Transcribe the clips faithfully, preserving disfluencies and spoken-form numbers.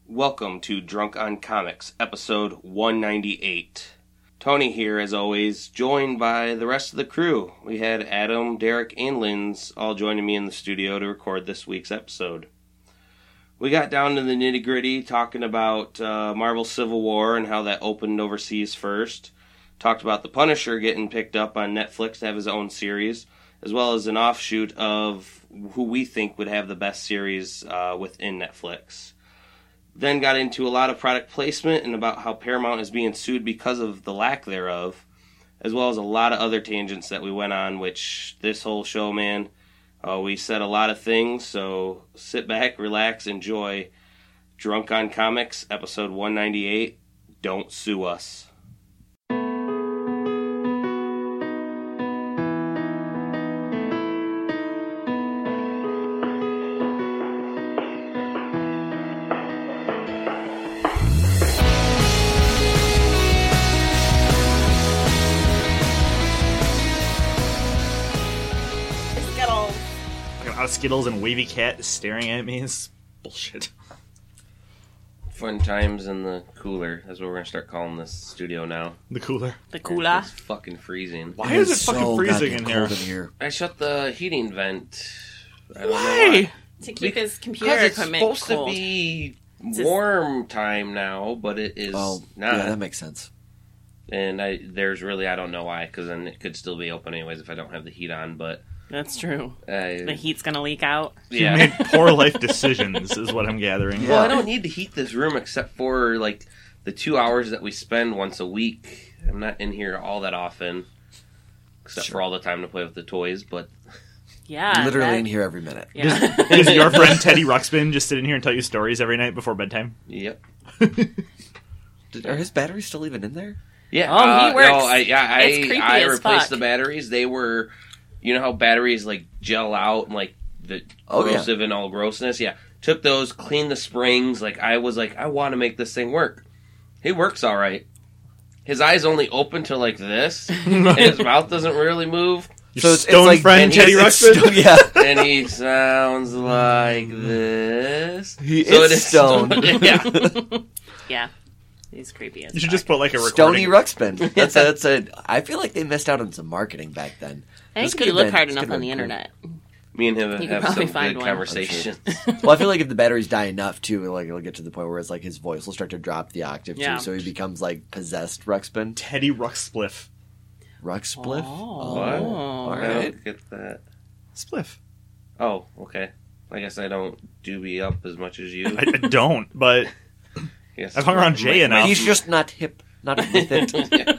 Welcome to Drunk on Comics, episode one ninety-eight. Tony here, as always, joined by the rest of the crew. We had Adam, Derek, and Linz all joining me in the studio to record this week's episode. We got down to the nitty-gritty, talking about uh, Marvel Civil War and how that opened overseas first. Talked about The Punisher getting picked up on Netflix to have his own series, as well as an offshoot of who we think would have the best series uh, within Netflix. Then got into a lot of product placement and about how Paramount is being sued because of the lack thereof, as well as a lot of other tangents that we went on, which this whole show, man, uh, we said a lot of things, so sit back, relax, enjoy. Drunk on Comics, episode one ninety-eight, Don't Sue Us. Skittles and Wavy Cat staring at me is bullshit. Fun times in the cooler. That's what we're going to start calling this studio now. The cooler. The cooler. It's fucking freezing. Why is it fucking so freezing in here? in here? I shut the heating vent. I don't why? know why? To keep his computer it's equipment supposed cold. to be warm time now, but it is oh, not. Yeah, that makes sense. And I there's really, I don't know why, because then it could still be open anyways if I don't have the heat on, but... That's true. Uh, the heat's gonna leak out. Yeah. You made poor life decisions, is what I'm gathering. Well, I don't need to heat this room except for, like, the two hours that we spend once a week. I'm not in here all that often, except sure. for all the time to play with the toys, but... Yeah. Literally that... in here every minute. Yeah. Does your friend Teddy Ruxpin just sit in here and tell you stories every night before bedtime? Yep. Did, are his batteries still even in there? Yeah. Oh, uh, he works. No, I, yeah, I, it's creepy I as replaced fuck. the batteries. They were... You know how batteries, like, gel out and, like, the oh, corrosive yeah. and all grossness? Yeah. Took those, cleaned the springs. Like, I was like, I want to make this thing work. He works all right. His eyes only open to, like, this. And his mouth doesn't really move. Your so it's, stone it's like, friend, Teddy Ruxpin? Yeah. And he sounds like this. He so is it is stoned. Stone. Yeah. Yeah. He's creepy as You should fuck. just put, like, a recording. Stony Ruxpin. That's, a, that's a... I feel like they missed out on some marketing back then. I think This if you look been, hard enough on the cool. internet. Me and him You have could some find good one. conversations. Well, I feel like if the batteries die enough, too, like it'll get to the point where it's like his voice will start to drop the octave, Yeah. too, so he becomes, like, possessed Ruxpin. Teddy Ruxspliff. Ruxspliff? Oh. What? All I right. don't get that. Spliff. Oh, okay. I guess I don't doobie up as much as you. I, I don't, but Yes. I've hung around Jay enough. He's just not hip. Not with it.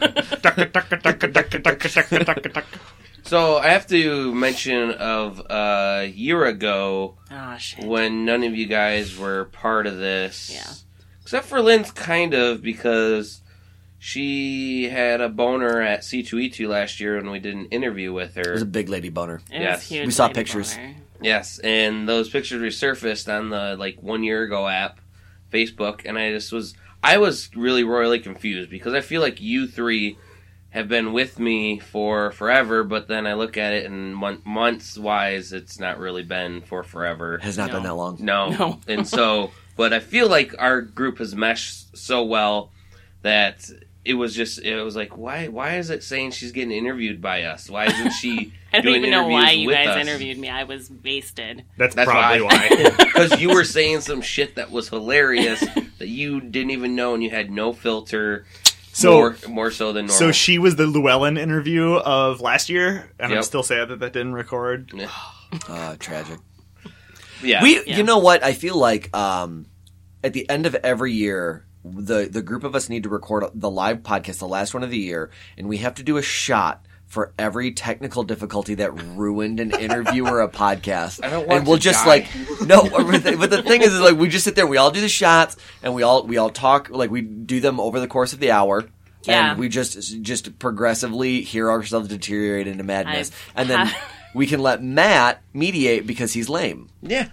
So I have to mention of a year ago Oh, shit. when none of you guys were part of this. Yeah. Except for Lynn's, kind of, because she had a boner at C two E two last year when we did an interview with her. It was a big lady boner. It was Yes. huge We saw lady pictures. boner. Yes, and those pictures resurfaced on the, like, one year ago app, Facebook, and I just was... I was really royally confused, because I feel like you three have been with me for forever, but then I look at it, and mon- months-wise, it's not really been for forever. Has not No. been that long. No. No. And so... But I feel like our group has meshed so well that it was just... It was like, why Why is it saying she's getting interviewed by us? Why isn't she I don't doing even know why interviews you with guys us? interviewed me. I was wasted. That's, That's probably why. why. Because you were saying some shit that was hilarious that you didn't even know, and you had no filter. So more, more so than normal. So she was the Llewellyn interview of last year, and Yep. I'm still sad that that didn't record. Yeah. Uh, tragic. Yeah. We, Yeah. You know what? I feel like um, at the end of every year, the the group of us need to record the live podcast, the last one of the year, and we have to do a shot for every technical difficulty that ruined an interview or a podcast. I don't want and we'll to just die. like no, but the, but the thing is, is, like we just sit there, we all do the shots, and we all we all talk, like we do them over the course of the hour. Yeah. And we just just progressively hear ourselves deteriorate into madness, I've and then had- we can let Matt mediate because he's lame. Yeah.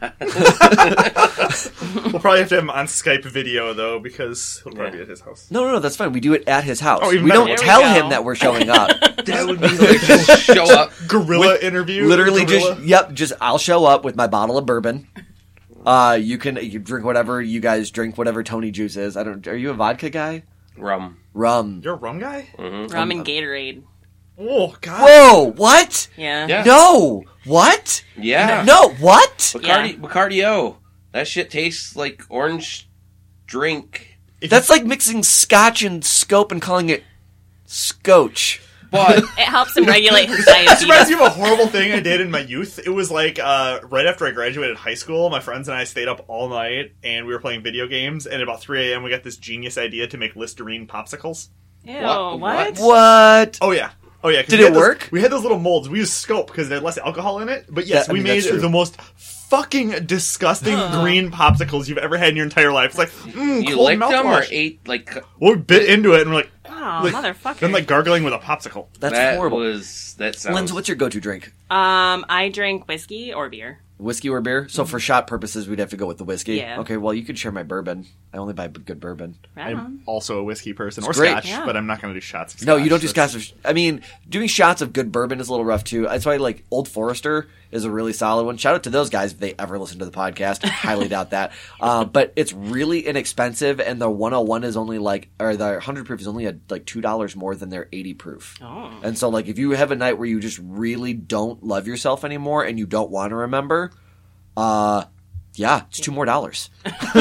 We'll probably have to have him on Skype video, though, because he'll probably Yeah. be at his house. No, no, no, that's fine. We do it at his house. Oh, even we better. don't There we tell go. him that we're showing up. That would be like just show up. Gorilla interview? Literally Gorilla? just, yep, just I'll show up with my bottle of bourbon. Uh, you can you drink whatever you guys drink, whatever Tony juice is. I don't. Are you a vodka guy? Rum. Rum. You're a rum guy? Mm-hmm. Rum and Gatorade. Oh, God. Whoa! What? Yeah. Yeah. No! What? Yeah. No! What? Bacardi, Yeah. Bacardi-O. That shit tastes like orange drink. If That's like mixing scotch and scope and calling it scotch. But It helps him regulate his This reminds diabetes. me of a horrible thing I did in my youth. It was like uh, right after I graduated high school, my friends and I stayed up all night and we were playing video games. And at about three a.m., we got this genius idea to make Listerine popsicles. Ew, What? what? What? Oh yeah, oh yeah. 'cause Did we it had those- work? We had those little molds. We used scope because they had less alcohol in it. But yes, Yeah, I we mean, made that's true. the most fucking disgusting green popsicles you've ever had in your entire life. It's like mm, you cold licked them or mouthwash. ate like Well, we bit into it and we're like, Oh, like, motherfucker. then like gargling with a popsicle. That's that horrible. was that sounds. Linz, what's your go-to drink? Um, I drink whiskey or beer. Whiskey or beer? So for shot purposes, we'd have to go with the whiskey. Yeah. Okay, well, you could share my bourbon. I only buy good bourbon. Right on. I'm also a whiskey person or It's great. scotch, Yeah. but I'm not going to do shots. Of No, scotch. you don't do That's- scotch. I mean, doing shots of good bourbon is a little rough too. That's why, like, Old Forester is a really solid one. Shout out to those guys if they ever listen to the podcast. I highly doubt that. Uh, but it's really inexpensive, and the one oh one is only like, or the one hundred proof is only a, like two dollars more than their eighty proof. Oh. And so, like, if you have a night where you just really don't love yourself anymore and you don't want to remember, uh, yeah, it's two more dollars.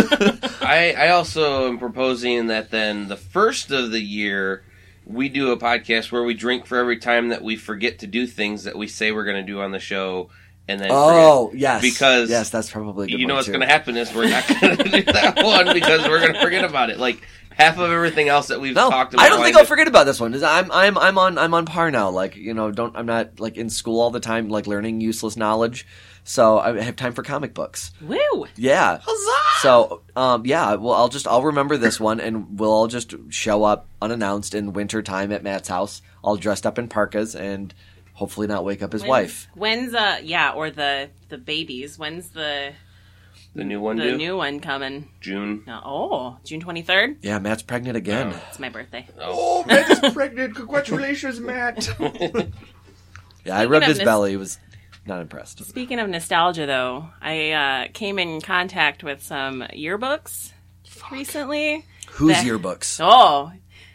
I, I also am proposing that then the first of the year we do a podcast where we drink for every time that we forget to do things that we say we're going to do on the show, and then Oh, forget. yes. Because yes, that's probably a good you know one, what's too. going to happen is we're not going to do that one because we're going to forget about it. Like half of everything else that we've No, talked about. I don't think wanting I'll to- forget about this one. I'm I'm I'm on I'm on par now. Like, you know, don't I'm not like in school all the time, like learning useless knowledge. So I have time for comic books. Woo! Yeah. So um yeah, well I'll just I'll remember this one and we'll all just show up unannounced in winter time at Matt's house, all dressed up in parkas and hopefully not wake up his When's- wife. When's uh yeah, or the the babies? When's the The new one the due? new one coming? June. No, oh, June twenty third. Yeah, Matt's pregnant again. It's my birthday. Oh, Matt is pregnant. Congratulations, Matt. Yeah, I Speaking rubbed of his this- belly. He was not impressed. Speaking of nostalgia, though, I uh, came in contact with some yearbooks recently. Whose That- yearbooks? Oh,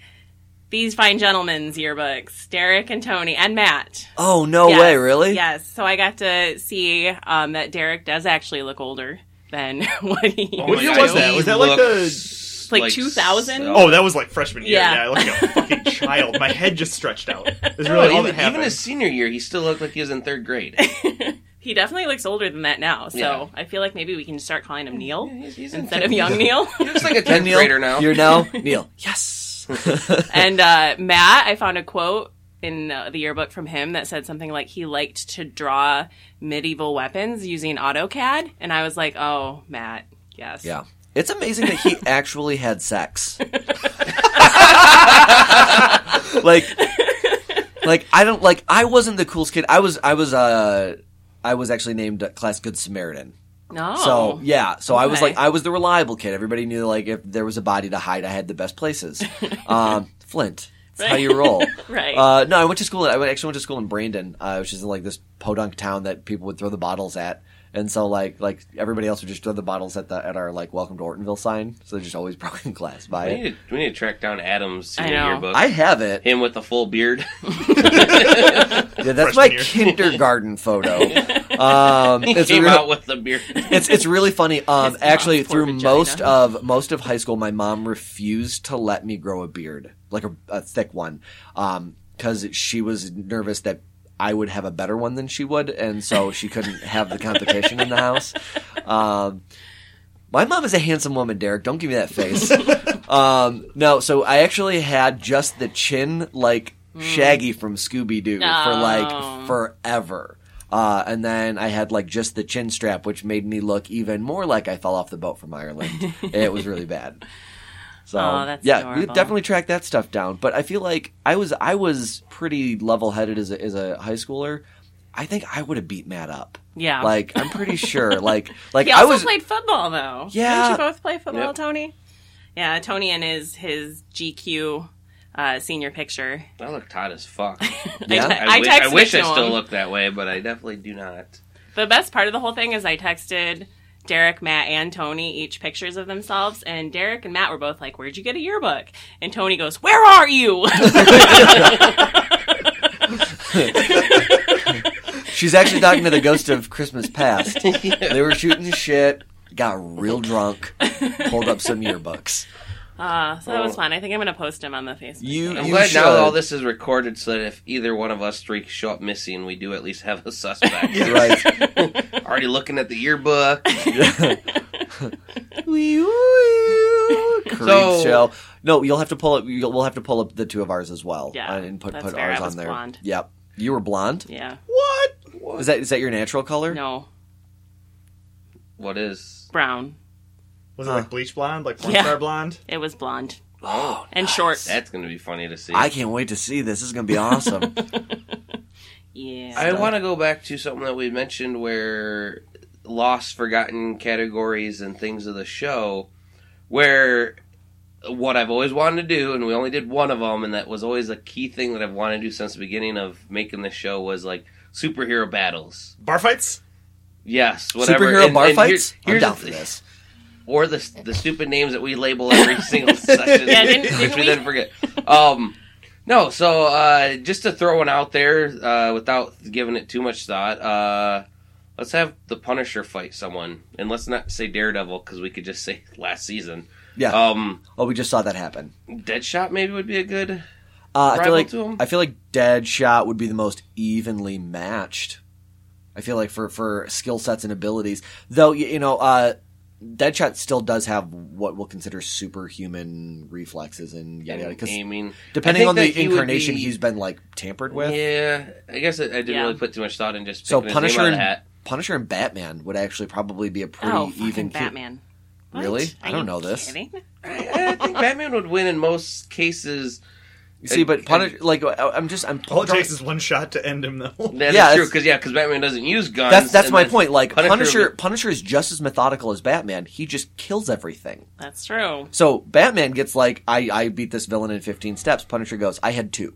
these fine gentlemen's yearbooks, Derek and Tony and Matt. Oh, no Yes, way, really? Yes. So I got to see um, that Derek does actually look older than what he Oh What my year God, was that? he Was that like the- looks Like two thousand? Oh, that was like freshman year. Yeah. Yeah, I look like a fucking child. My head just stretched out. That's No, really all even, that happened. even his senior year, he still looked like he was in third grade. He definitely looks older than that now. So Yeah. I feel like maybe we can start calling him Neil He's- he's in instead tenth- of young Neil. He looks like a And tenth Neil, grader now. You're now Neil. Yes. And uh, Matt, I found a quote in uh, the yearbook from him that said something like he liked to draw medieval weapons using AutoCAD. And I was like, oh, Matt, yes. Yeah. It's amazing that he actually had sex. like, like I don't like. I wasn't the coolest kid. I was. I was. Uh, I was actually named Class Good Samaritan. No. So yeah. So I was Okay. like, I was the reliable kid. Everybody knew like if there was a body to hide, I had the best places. um, Flint. That's how you roll. Right. Uh, no, I went to school. I went, actually went to school in Brandon, uh, which is in like this podunk town that people would throw the bottles at. And so, like, like everybody else would just throw the bottles at the at our like "Welcome to Ortonville" sign. So they're just always broken glass by We it. need, to, we need to track down Adam's I senior know. yearbook. I have it. Him with the full beard. Yeah, that's my Freshman year. kindergarten photo. Um, He it's came real- out with the beard. it's it's really funny. Um, His actually, mom's poor through vagina. most of most of high school, my mom refused to let me grow a beard, like a, a thick one, because she was nervous that I would have a better one than she would, and so she couldn't have the competition in the house. Um, my mom is a handsome woman, Derek. Don't give me that face. um, no, so I actually had just the chin, like Shaggy from Scooby Doo, for Oh. like forever. Uh, and then I had like just the chin strap, which made me look even more like I fell off the boat from Ireland. It was really bad. So Oh, that's yeah, adorable. we definitely track that stuff down. But I feel like I was I was pretty level headed as a, as a high schooler. I think I would have beat Matt up. Yeah. Like I'm pretty sure. Like like he I also was. played football, though. Yeah. Didn't you both play football, Yep. Tony? Yeah, Tony and his, his G Q uh, senior picture. I looked hot as fuck. Yeah? I, I, I wi- texted I wish it I to still him. looked that way, but I definitely do not. The best part of the whole thing is I texted Derek, Matt, and Tony each pictures of themselves, and Derek and Matt were both like, "Where'd you get a yearbook?" And Tony goes, "Where are you?" She's actually talking to the ghost of Christmas past. Yeah. They were shooting shit, got real drunk, pulled up some yearbooks. Uh, so that was fun. I think I'm going to post them on the Facebook. You, I'm you glad should. now all this is recorded so that if either one of us three show up missing, we do at least have a suspect. Right. Already looking at the yearbook. Wee woo. Creep So- show. No, you'll have to pull up. You'll, we'll have to pull up the two of ours as well. Yeah, uh, and put that's put fair. ours I on was there. blonde. Yep. You were blonde. Yeah. What? Is that is that your natural color? No. What is? Brown. Was it Huh. like bleach blonde, like porn Yeah. star blonde? It was blonde. Oh, And short. That's going to be funny to see. I can't wait to see this. This is gonna be awesome. Yeah. I want to go back to something that we mentioned where lost, forgotten categories and things of the show, where what I've always wanted to do, and we only did one of them, and that was always a key thing that I've wanted to do since the beginning of making the show, was like superhero battles. Bar fights? Yes, whatever. Superhero And- bar and fights. here- I'm here's down the for th- this. Or the the stupid names that we label every single session, Yeah, didn't- which didn't we we? then forget. Um, no, so uh, just to throw one out there uh, without giving it too much thought, uh, let's have the Punisher fight someone, and let's not say Daredevil because we could just say last season. Yeah. Um, Oh, we just saw that happen. Deadshot maybe would be a good. Uh, I Rival feel like to him? I feel like Deadshot would be the most evenly matched. I feel like for, for skill sets and abilities, though you, you know, uh, Deadshot still does have what we'll consider superhuman reflexes and yada yada. And Because aiming, depending I think on the that he would incarnation be- he's been like tampered with. Yeah, I guess I, I didn't Yeah. really put too much thought in just So picking his Punisher name out of and the hat. Punisher and Batman would actually probably be a pretty Oh, fucking even. ki- Batman. What? Really? Are I don't you know this. kidding? I, I think Batman would win in most cases. You see, but Uh, Punisher, like I- I'm just I'm. All it takes is one shot to end him, though. That's Yeah, true it's- because yeah, because Batman doesn't use guns. That's that's and my then point. Like Punisher Punisher, would- Punisher is just as methodical as Batman. He just kills everything. That's true. So Batman gets like, I, I beat this villain in fifteen steps. Punisher goes, I had two.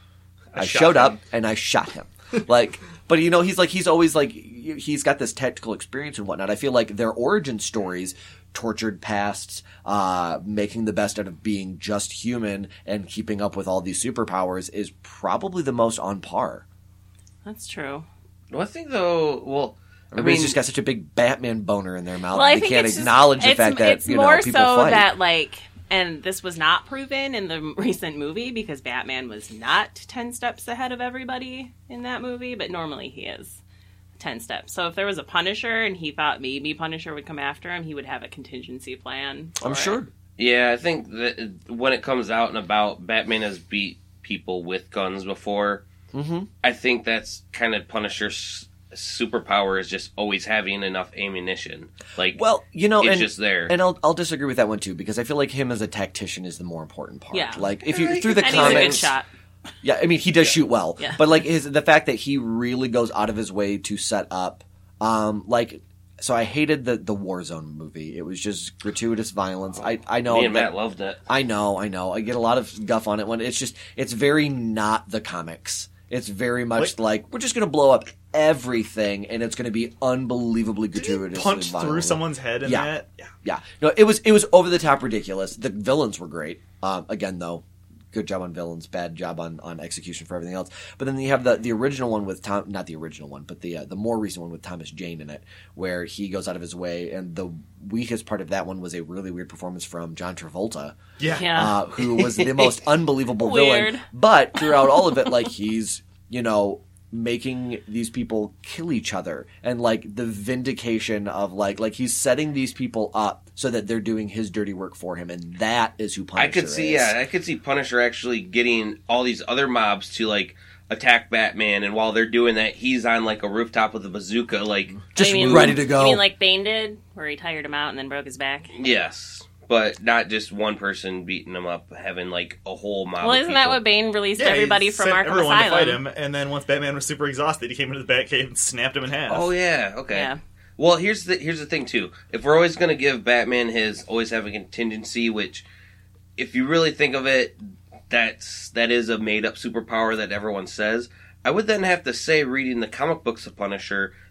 I, shot showed up him. and I shot him. Like, but you know, he's like, he's always like, he's got this tactical experience and whatnot. I feel like their origin stories, tortured pasts, uh, making the best out of being just human and keeping up with all these superpowers is probably the most on par. That's true. Well, I think though. Well, I Everybody's mean, just got such a big Batman boner in their mouth. Well, I they think can't it's just- acknowledge the it's, fact that, it's you more know, people so fight. that like, and this was not proven in the recent movie because Batman was not ten steps ahead of everybody in that movie, but normally he is ten steps. So if there was a Punisher and he thought maybe Punisher would come after him, he would have a contingency plan. for I'm it. sure. yeah, I think that when it comes out and about, Batman has beat people with guns before. Mm-hmm. I think that's kind of Punisher's superpower is just always having enough ammunition. Like, Well, you know, it's and, just there. and I'll I'll disagree with that one too because I feel like him as a tactician is the more important part. Yeah. Like if you Yeah, through the And he's a good comics, shot. yeah, I mean he does shoot well, Yeah. but like his the fact that he really goes out of his way to set up, um, like. So I hated the the Warzone movie. It was just gratuitous violence. I I know Me and that- Matt loved it. I know, I know. I get a lot of guff on it when it's just it's very not the comics. It's very much Wait. like we're just going to blow up everything, and it's going to be unbelievably Did he gratuitous. punch through someone's head in Yeah. that? Yeah. Yeah, no, it was it was over the top ridiculous. The villains were great. Um, again, though, good job on villains, bad job on, on execution for everything else. But then you have the, the original one with Tom, not the original one, but the uh, the more recent one with Thomas Jane in it, where he goes out of his way. And the weakest part of that one was a really weird performance from John Travolta, Yeah. Yeah. uh, who was the most unbelievable Weird. villain. But throughout all of it, like he's you know making these people kill each other, and like the vindication of like like he's setting these people up so that they're doing his dirty work for him, and that is who Punisher I could see, is. yeah, I could see Punisher actually getting all these other mobs to like attack Batman, and while they're doing that, he's on like a rooftop with a bazooka, like just You mean- ready to go. You mean like Bane did, where he tired him out and then broke his back? yes, but not just one person beating him up, having like a whole mob. Well, of isn't that people. what Bane released Yeah, he everybody from sent Arkham everyone Asylum? to fight him, and then once Batman was super exhausted, he came into the Batcave and snapped him in half. Oh yeah, okay. Yeah. Well, here's the here's the thing too. If we're always going to give Batman his always have a contingency, which, if you really think of it, that's that is a made up superpower that everyone says. I would then have to say, reading the comic books of Punisher,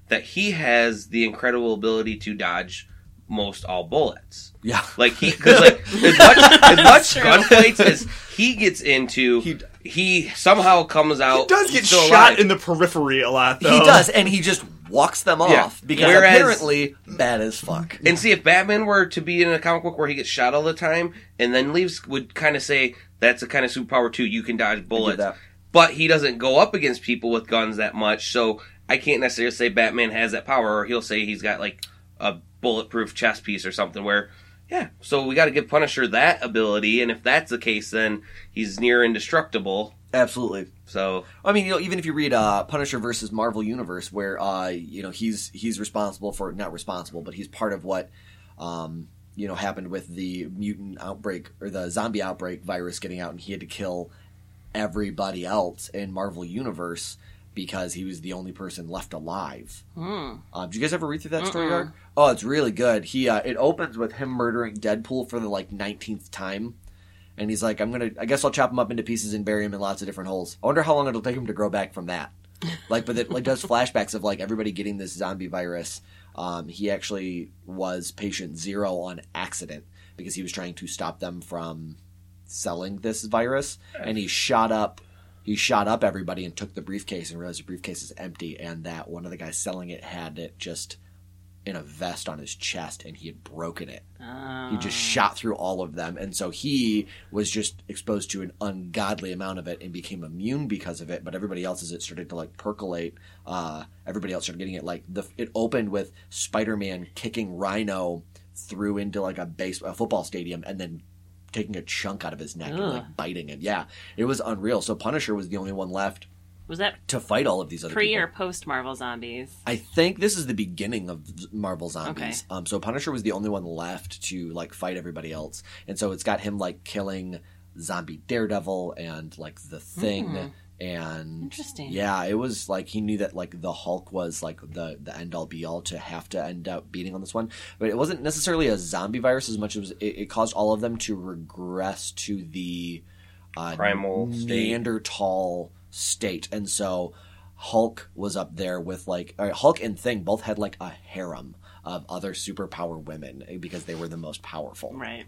that he has the incredible ability to dodge most all bullets. Yeah. Like, he, cause like, as much, as much True. gunfights as he gets into, He- he, somehow comes out. He does get still shot alive. in the periphery a lot, though. He does, and he just walks them Yeah. off because Whereas- apparently bad as fuck. And see, if Batman were to be in a comic book where he gets shot all the time and then leaves, would kind of say, that's a kind of superpower too, you can dodge bullets. that. But he doesn't go up against people with guns that much, so I can't necessarily say Batman has that power, or he'll say he's got, like, a bulletproof chest piece or something where, yeah, so we gotta give Punisher that ability, and if that's the case, then he's near indestructible. Absolutely. So, I mean, you know, even if you read uh, Punisher versus Marvel Universe, where uh, you know he's he's responsible for not responsible, but he's part of what um, you know happened with the mutant outbreak or the zombie outbreak virus getting out, and he had to kill everybody else in Marvel Universe because he was the only person left alive. Hmm. Um, did you guys ever read through that story Mm-mm. arc? Oh, it's really good. He uh, it opens with him murdering Deadpool for the like nineteenth time. And he's like, I'm gonna, I guess I'll chop him up into pieces and bury him in lots of different holes. I wonder how long it'll take him to grow back from that. Like, but it like does flashbacks of like everybody getting this zombie virus. Um, he actually was patient zero on accident because he was trying to stop them from selling this virus, and he shot up, he shot up everybody and took the briefcase and realized the briefcase is empty, and that one of the guys selling it had it just in a vest on his chest, and he had broken it. Oh. He just shot through all of them, and so he was just exposed to an ungodly amount of it and became immune because of it. But everybody else, as it started to like percolate, uh, everybody else started getting it. Like the it opened with Spider-Man kicking Rhino through into like a base a football stadium, and then taking a chunk out of his neck and Ugh. like biting it. Yeah, it was unreal. So Punisher was the only one left Was that to fight all of these other pre people. or post Marvel Zombies? I think this is the beginning of Marvel Zombies. Okay. Um, so Punisher was the only one left to like fight everybody else, and so it's got him like killing Zombie Daredevil and like the Thing, Mm. and Interesting. yeah, it was like he knew that like the Hulk was like the the end all be all to have to end up beating on this one, but it wasn't necessarily a zombie virus as much as it, it caused all of them to regress to the uh, Primal state. Neanderthal state, and so Hulk was up there with like uh, Hulk and Thing both had like a harem of other superpower women because they were the most powerful. Right.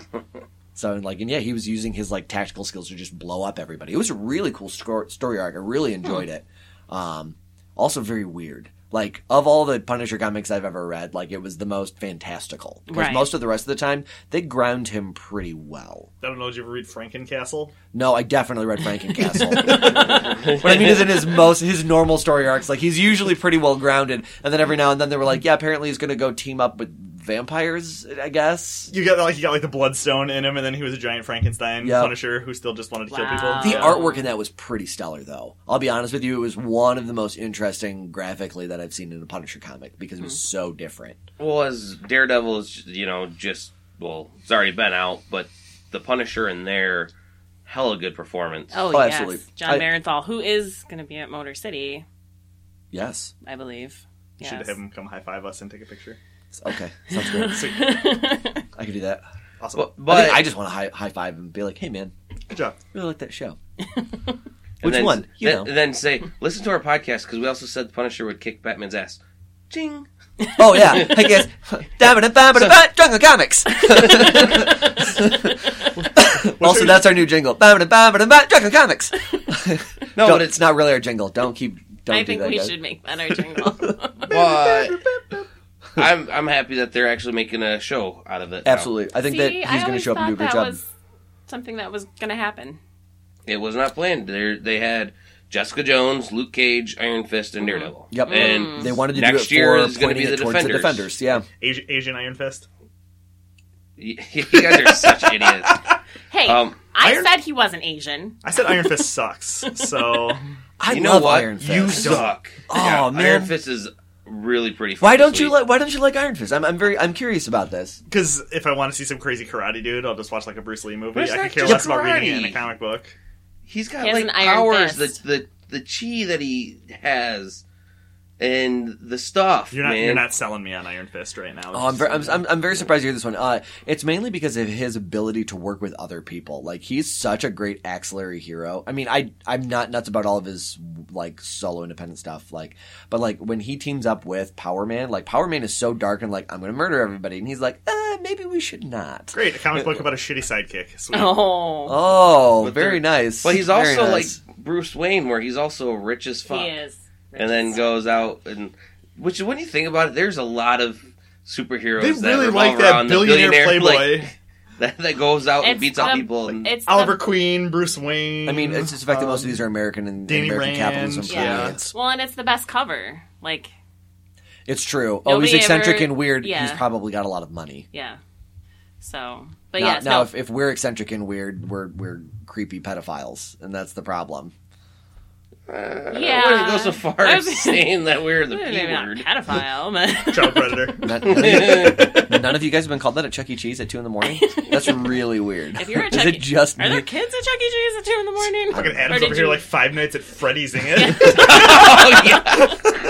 So and like and yeah, he was using his like tactical skills to just blow up everybody. It was a really cool sco- story arc. I really enjoyed it. Um, also very weird. Like of all the Punisher comics I've ever read, like it was the most fantastical because Right. most of the rest of the time they ground him pretty well. I don't know, did you ever read Frankencastle? No, I definitely read Frankencastle. What I mean is in his most his normal story arcs, like he's usually pretty well grounded, and then every now and then they were like, yeah, apparently he's going to go team up with vampires, I guess. You got like you got like the Bloodstone in him, and then he was a giant Frankenstein Yeah. Punisher who still just wanted to kill Wow. people. The Yeah. artwork in that was pretty stellar, though. I'll be honest with you, it was one of the most interesting graphically that I've seen in a Punisher comic because it was so different. well, as Daredevil is, you know, just, well, it's already been out, but the Punisher in there, hella good performance. Oh, Oh, yes. absolutely. John I- Barenthal, who is going to be at Motor City, Yes. I believe. You should Yes. have him come high five us and take a picture. Okay. Sounds great. I could do that. Awesome. But, I, but think I just want to high, high five and be like, hey, man, Good job. really like that show. and Which then, one? You then, know. then say, listen to our podcast because we also said the Punisher would kick Batman's ass. Ching. Oh, yeah. I guess. Dabba-da-babba-da-ba, Jungle Comics. Also, that's our new jingle. Babba-da-babba-da-ba, Jungle Comics. No, Don't- but it's it's not really our jingle. Don't keep. Don't I do think that, we guys. should make that our jingle. But I'm I'm happy that they're actually making a show out of it. now. Absolutely. I think that See, he's I going to always show up and do a thought great that job. was something that was going to happen. It was not planned. They they had Jessica Jones, Luke Cage, Iron Fist, and Daredevil. Yep. And They wanted to next do it year for is gonna pointing be it the towards Defenders. the Defenders. Yeah. Asian, Asian Iron Fist. y- you guys are such idiots. Hey, Um, I Iron- said he wasn't Asian. I said Iron Fist sucks. So I you know love what? Iron Fist. You suck. Oh, Yeah, man. Iron Fist is really pretty. Why fucking don't you sweet. like? Why don't you like Iron Fist? I'm, I'm very. I'm curious about this. because if I want to see some crazy karate dude, I'll just watch like a Bruce Lee movie. But it's I not could care just less about reading it in karate. a comic book. He's got He has like an iron powers. The fist. the the chi that he has and the stuff. You're not. man. You're not selling me on Iron Fist right now. Oh, I'm very, I'm, I'm, I'm very surprised to hear this one. Uh, it's mainly because of his ability to work with other people. Like, he's such a great axillary hero. I mean, I, I'm not nuts about all of his, like, solo independent stuff. Like, but, like, when he teams up with Power Man, like, Power Man is so dark and, like, I'm going to murder everybody. And he's like, uh, maybe we should not. Great, a comic book about a shitty sidekick. Sweet. Oh, Oh, But very they're- nice. But he's Very also nice. like Bruce Wayne, where he's also rich as fuck. he is. And then goes out and, which when you think about it, there's a lot of superheroes They that really revolve like that around the billionaire, billionaire playboy. like, that, that goes out and It's beats up the- people. And, It's Oliver the, Queen, Bruce Wayne. I mean, it's just the fact that most of um, these are American and Danny American Rand, capitalism yeah. permeates. well, and it's the best cover. Like, It's true. Oh, he's Nobody eccentric ever- and weird. yeah. He's probably got a lot of money. yeah. So, but now, yes, now no. if, if we're eccentric and weird, we're we're creepy pedophiles, and that's the problem. uh, Yeah. I wouldn't go so far I as was- saying that we're the P Maybe not word. pedophile, but Child predator. None, none, of you, none of you guys have been called that at Chuck E. Cheese at two in the morning. That's really weird. if you're at Is Chuck it E. just Are me? there kids at Chuck E. Cheese at two in the morning? Fucking Or Adam's did over here you- like Five Nights at Freddy's in it. Oh, yeah.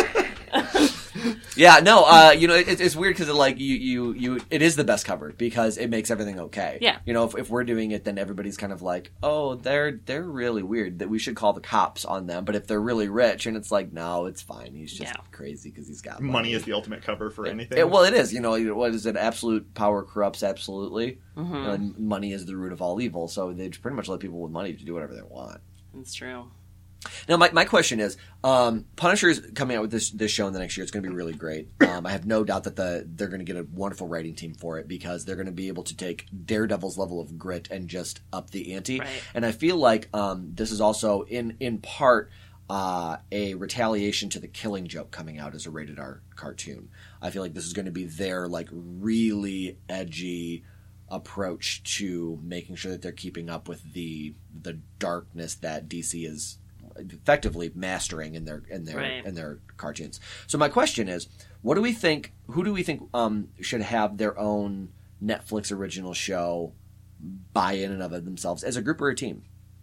Yeah, no, uh, you know, it, it's weird because like you, you, you, it is the best cover because it makes everything okay. Yeah. You know, if, if we're doing it, then everybody's kind of like, oh, they're they're really weird. That we should call the cops on them. But if they're really rich, and it's like, no, it's fine. He's just Yeah. crazy because he's got Money is the ultimate cover for anything. It, well, it is. You know, what is it? Absolute power corrupts absolutely. Mm-hmm. You know, and money is the root of all evil. So they just pretty much let people with money to do whatever they want. That's true. Now, my, my question is, um, Punisher is coming out with this this show in the next year. It's going to be really great. Um, I have no doubt that the they're going to get a wonderful writing team for it because they're going to be able to take Daredevil's level of grit and just up the ante. Right. And I feel like um, this is also in in part uh, a retaliation to the Killing Joke coming out as a rated R cartoon. I feel like this is going to be their like really edgy approach to making sure that they're keeping up with the the darkness that D C is effectively mastering in their in their Right. in their cartoons. So my question is, what do we think? Who do we think um, should have their own Netflix original show by in and of themselves as a group or a team?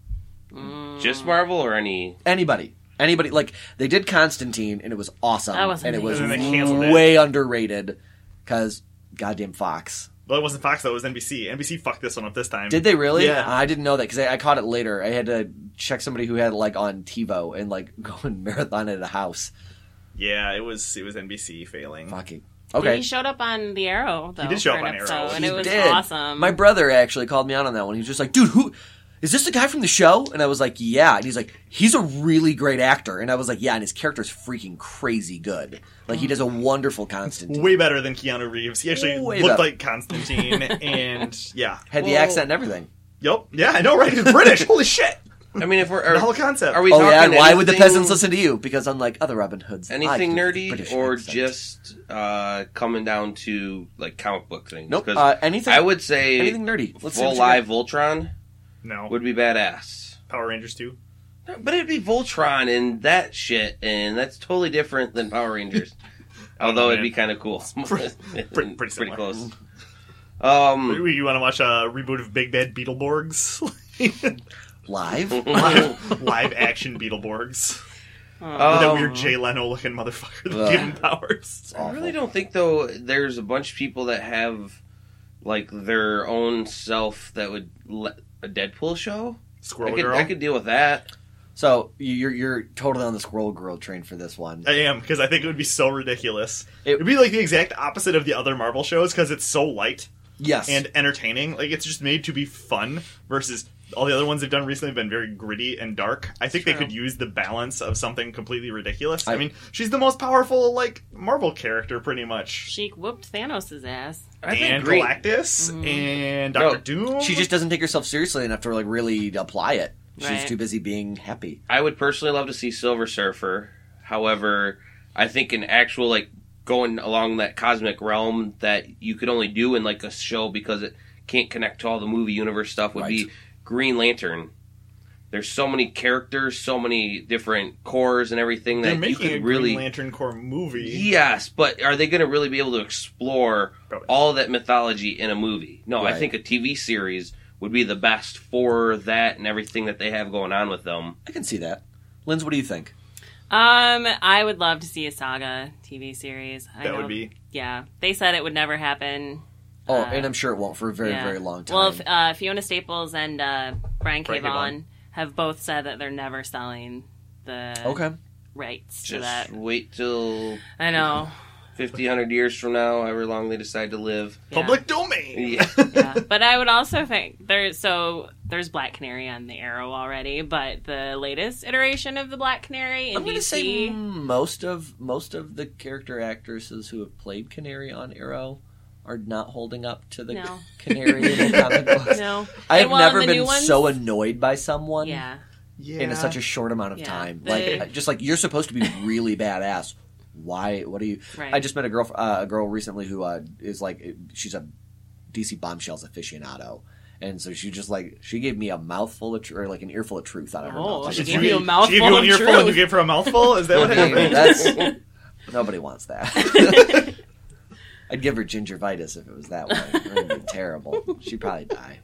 Just Marvel or any? Anybody, anybody. Like they did Constantine, and it was awesome, That was and it was amazing. And then they canceled it. way underrated because goddamn Fox. Well, it wasn't Fox, though. It was N B C. N B C fucked this one up this time. Did they really? Yeah. I didn't know that because I, I caught it later. I had to check somebody who had it like on TiVo and like go and marathon at a house. Yeah, it was it was N B C failing. Fucking okay. He showed up on The Arrow, though. He did show for up an on Arrow. episode, and He it was did. awesome. My brother actually called me out on that one. He was just like, "Dude, who is this? The guy from the show?" And I was like, "Yeah." And he's like, "He's a really great actor." And I was like, "Yeah." And his character's freaking crazy good. Like he does a wonderful Constantine. Way better than Keanu Reeves. He actually Way looked better. like Constantine, and yeah. Had the Well- accent and everything. Yep. Yeah, I know, right? He's British. Holy shit. I mean, if we're The are, whole concept. are we Oh talking yeah. And why would the anything- peasants listen to you? Because unlike other Robin Hoods, I Anything do the nerdy British or accent. just uh, coming down to like comic book things? nope? 'Cause Uh, anything? I would say anything nerdy. Let's see full what you got. live Voltron No. would be badass. Power Rangers two? But it'd be Voltron and that shit, and that's totally different than Power Rangers. Although it'd be kind of cool. Pretty- pretty pretty similar. close. Um, You want to watch a reboot of Big Bad Beetleborgs? live. live, live action Beetleborgs. With that um, weird Jay Leno looking motherfucker that Ugh. gave him powers. I really don't think though. There's a bunch of people that have like their own self that would let a Deadpool show. Squirrel I could, Girl. I could deal with that. So you're you're totally on the Squirrel Girl train for this one. I am, because I think it would be so ridiculous. It- It would be like the exact opposite of the other Marvel shows, because it's so light Yes. and entertaining. Like, it's just made to be fun, versus all the other ones they've done recently have been very gritty and dark. I think they True. could use the balance of something completely ridiculous. I, I- mean, she's the most powerful, like, Marvel character, pretty much. She whooped Thanos' ass. I think And Green- Galactus, Mm-hmm. and Doctor No, Doom. she just doesn't take herself seriously enough to like really apply it. She's Right. too busy being happy. I would personally love to see Silver Surfer. However, I think an actual like going along that cosmic realm that you could only do in like a show because it can't connect to all the movie universe stuff would be Right. Green Lantern. There's so many characters, so many different cores and everything They're that you making could a really Green Lantern Corps movie. Yes, but are they going to really be able to explore Probably. all of that mythology in a movie? No, I Right. think a T V series would be the best for that and everything that they have going on with them. I can see that. Linz, what do you think? Um, I would love to see a Saga T V series. I That know, would be. Yeah, they said it would never happen. Oh, Uh, and I'm sure it won't for a very, yeah. very long time. Well, if, uh, Fiona Staples and uh, Brian K. Brian K. Vaughan. Vaughan have both said that they're never selling the okay. rights to Just that. wait till I know. fifty, one hundred years from now, however long they decide to live. Yeah. Public domain. Yeah. Yeah. But I would also think there's so there's Black Canary on the Arrow already, but the latest iteration of the Black Canary in I'm going D to C. say most of most of the character actresses who have played Canary on Arrow are not holding up to the No. Canary in the comic books. No, I've And, well, never and the been new ones- so annoyed by someone Yeah, Yeah. in a, such a short amount of Yeah. time. The- Like, just like you're supposed to be really badass. Why? What are you? right. I just met a girl, uh, a girl recently who uh, is like, she's a D C Bombshells aficionado, and so she just like she gave me a mouthful of tr- or like an earful of truth out of her Oh, mouth. she I gave just- you a mouthful She gave you of an earful truth. and you gave her a mouthful? Is that what I mean, happened? that's nobody wants that. I'd give her gingivitis if it was that way. It would be terrible. She'd probably die.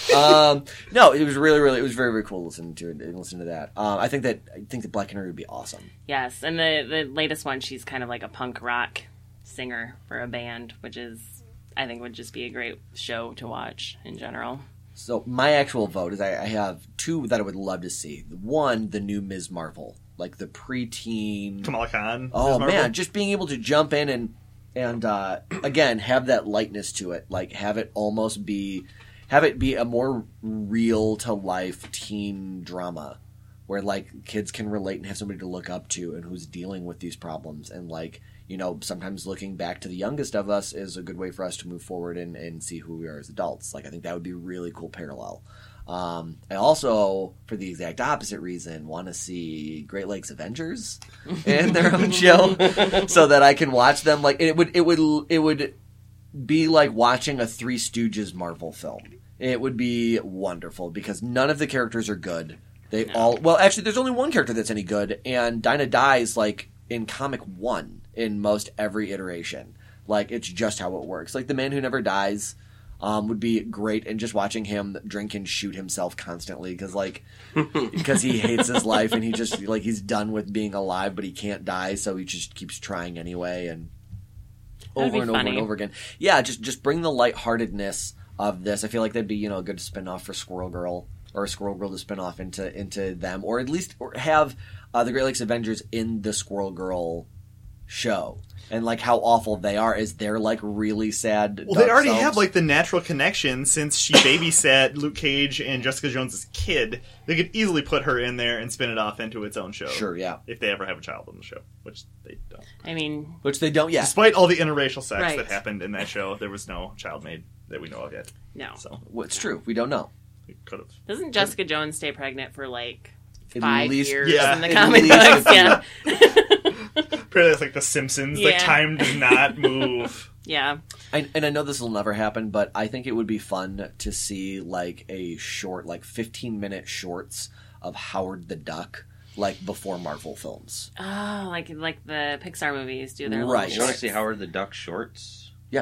Um, no, it was really, really, it was very, very cool listening to it and listen to that. Um, I think that I think that Black Canary would be awesome. Yes, and the the latest one, she's kind of like a punk rock singer for a band, which is I think would just be a great show to watch in general. So my actual vote is I, I have two that I would love to see. One, the new Miz Marvel, like the preteen. Kamala Khan. Oh Miz Marvel. man, just being able to jump in and and uh, again have that lightness to it, like have it almost be, have it be a more real to life teen drama, where like kids can relate and have somebody to look up to and who's dealing with these problems, and like you know sometimes looking back to the youngest of us is a good way for us to move forward and, and see who we are as adults. Like I think that would be a really cool parallel. Um, I also, for the exact opposite reason, want to see Great Lakes Avengers in their own show, so that I can watch them. Like it would, it would, it would be like watching a Three Stooges Marvel film. It would be wonderful because none of the characters are good. They No. all, well, actually, there's only one character that's any good, and Dinah dies like in comic one in most every iteration. Like it's just how it works. Like the Man Who Never Dies. Um, would be great, and just watching him drink and shoot himself constantly because, like, because he hates his life and he just like he's done with being alive, but he can't die, so he just keeps trying anyway, and That'd over be and over funny. and over again. Yeah, just just bring the lightheartedness of this. I feel like that'd be you know a good spin off for Squirrel Girl or Squirrel Girl to spin off into into them, or at least or have uh, the Great Lakes Avengers in the Squirrel Girl show. And like how awful they are is they're like really sad. Well, they dark already selves. have like the natural connection since she babysat Luke Cage and Jessica Jones' kid. They could easily put her in there and spin it off into its own show. Sure, yeah. If they ever have a child on the show, which they don't. I mean, Which they don't yet. Despite all the interracial sex Right. that happened in that show, there was no child made that we know of yet. no. So Well, it's true. We don't know. we could have. Doesn't Jessica Jones stay pregnant for like At five least- years yeah, in the at comic least a books? few. Yeah. Apparently, it's like The Simpsons. Like Yeah. time does not move. Yeah. I, and I know this will never happen, but I think it would be fun to see like a short, like fifteen minute shorts of Howard the Duck, like before Marvel films. Oh, like like the Pixar movies do their Right. You little want to see shorts. Howard the Duck shorts?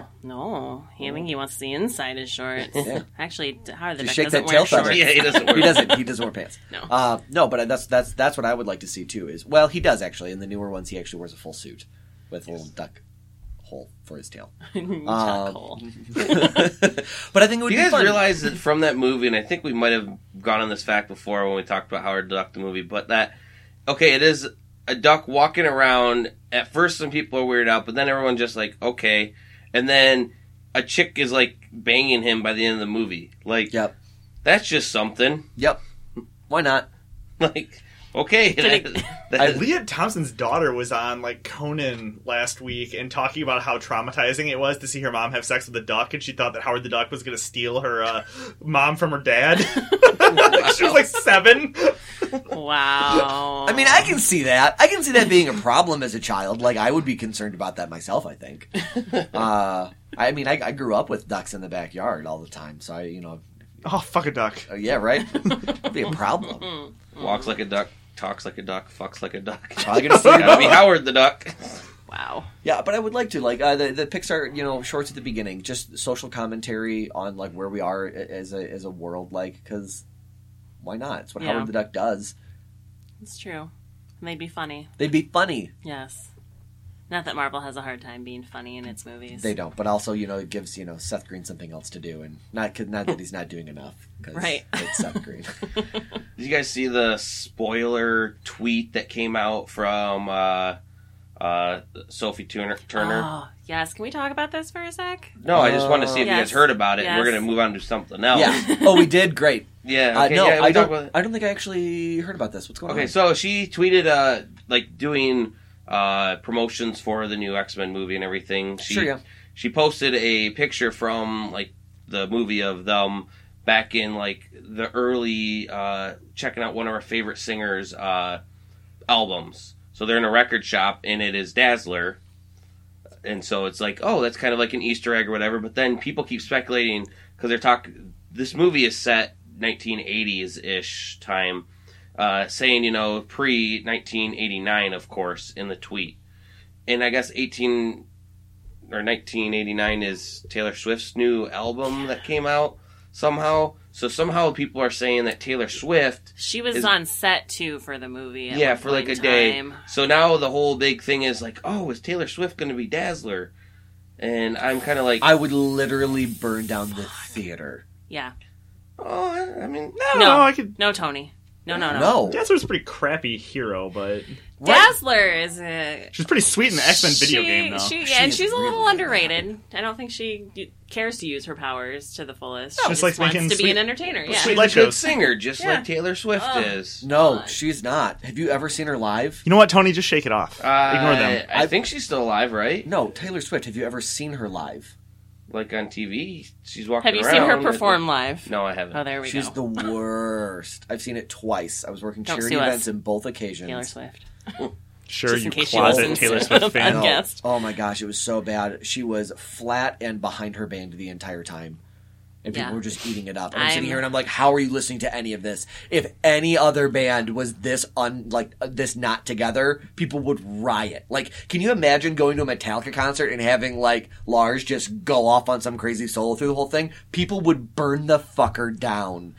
No, I think he wants to see inside his shorts. Yeah. Actually, Howard the Just Duck shake that doesn't wear tail feather. shorts. Yeah, he doesn't wear He doesn't. He doesn't wear pants. No. Uh, no, but that's that's that's what I would like to see too. Is well, he does actually. In the newer ones, he actually wears a full suit with a little duck hole for his tail. Chuck Um, hole. But I think it would Do you be guys fun. realize that from that movie, and I think we might have gone on this fact before when we talked about Howard the Duck, the movie, but that, okay, it is a duck walking around. At first, some people are weirded out, but then everyone's just like, okay. And then a chick is like banging him by the end of the movie. Like, Yep. that's just something. Yep. Why not? Like, okay. Did that- it- that- Leah Thompson's daughter was on like Conan last week and talking about how traumatizing it was to see her mom have sex with a duck, and she thought that Howard the Duck was going to steal her uh, mom from her dad. She was like seven. Wow. I mean, I can see that. I can see that being a problem as a child. Like, I would be concerned about that myself, I think. Uh, I mean, I, I grew up with ducks in the backyard all the time, so I, you know, Oh, fuck a duck. uh, yeah, right? That'd be a problem. walks like a duck, talks like a duck, fucks like a duck. Probably gonna see Gotta be both. Howard the Duck. Wow. Yeah, but I would like to, like, uh, the, the Pixar, you know, shorts at the beginning, just social commentary on, like, where we are as a, as a world, like, because why not? It's what Yeah. Howard the Duck does. It's true. And they'd be funny. They'd be funny. Yes. Not that Marvel has a hard time being funny in its movies. They don't, but also, you know, it gives, you know, Seth Green something else to do, and not not that he's not doing enough, because right. it's Seth Green. Did you guys see the spoiler tweet that came out from uh, uh, Sophie Turner? Turner? Oh, yes. Can we talk about this for a sec? No, I just wanted to see if Yes. you guys heard about it, and we're Yes. going to move on to something else. Yeah. Oh, we did? Great. Yeah, Uh, okay, no, yeah, we'll I talk don't. about it. I don't think I actually heard about this. What's going Okay, on? so she tweeted, uh, like, doing uh, promotions for the new X-Men movie and everything. She, Sure, yeah. She posted a picture from, like, the movie of them back in, like, the early, uh, checking out one of our favorite singers' uh, albums. So they're in a record shop, and it is Dazzler. And so it's like, oh, that's kind of like an Easter egg or whatever. But then people keep speculating, because they're talking, this movie is set nineteen eighties-ish time, uh, saying, you know, pre nineteen eighty-nine, of course, in the tweet. And I guess eighteen or nineteen eighty-nine is Taylor Swift's new album that came out somehow. So somehow people are saying that Taylor Swift, She was Is- on set, too, for the movie. At yeah, one for like point a in day. time. So now the whole big thing is like, oh, is Taylor Swift going to be Dazzler? And I'm kind of like, I would literally burn down the theater. Yeah. oh, I I mean, No, No. I could. No, Tony. No, no, no. No. Dazzler's a pretty crappy hero, but Dazzler is a... she's pretty sweet in the X Men video she, game, though. She, She yeah, and is she's a little really good. underrated. I don't think she d- cares to use her powers to the fullest. No, She just just like wants making to be sweet- an entertainer. Yeah. sweet- she's a light good shows. singer, just Yeah. like Taylor Swift Oh. is. No, God. she's not. Have you ever seen her live? You know what, Tony? Just shake it off. Uh, Ignore them. I think she's still alive, right? No, Taylor Swift. Have you ever seen her live? Like on T V, she's walking Have you around. seen her with- perform live? No, I haven't. Oh, there we She's go. the worst. I've seen it twice. I was working Don't charity sue us. events in both occasions. Taylor Swift. Sure, Just in you case she closet listens Taylor to Swift the fan. No. podcast. Oh my gosh, it was so bad. She was flat and behind her band the entire time. And people Yeah. were just eating it up. And I'm, sitting I'm- here and I'm like, how are you listening to any of this? If any other band was this un like uh, this not together, people would riot. Like, can you imagine going to a Metallica concert and having like Lars just go off on some crazy solo through the whole thing? People would burn the fucker down.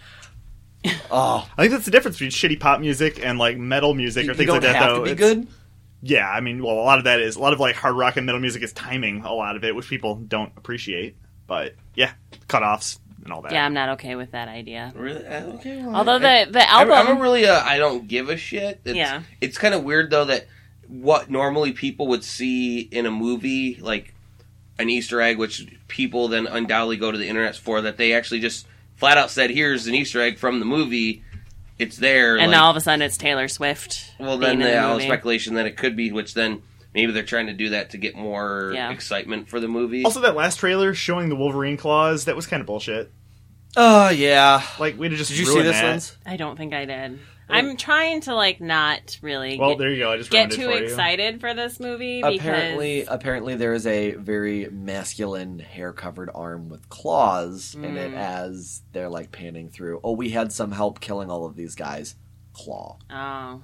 Oh, I think that's the difference between shitty pop music and like metal music or you things don't like that. have though to be It's- good. Yeah, I mean, well, a lot of that is a lot of like hard rock and metal music is timing. A lot of it, which people don't appreciate. But yeah, cutoffs and all that. Yeah, I'm not okay with that idea. Really? Uh, Okay. Well, Although I, the the I'm, album, I'm a really uh, I don't give a shit. It's, Yeah. It's kind of weird though that what normally people would see in a movie, like an Easter egg, which people then undoubtedly go to the internet for, that they actually just flat out said, "Here's an Easter egg from the movie." It's there, and like, all of a sudden it's Taylor Swift. well, being then in the the uh, movie. speculation that it could be, which then maybe they're trying to do that to get more Yeah. excitement for the movie. Also, that last trailer showing the Wolverine claws, that was kind of bullshit. Oh yeah. Like, way to just Did you see ruin this, that. Linz? I don't think I did. I'm trying to like not really Well, get, there you go. I just get ruined it too for you. excited for this movie because Apparently, apparently there is a very masculine hair-covered arm with claws in it as they're like panning through. Oh, we had some help killing all of these guys. Claw. oh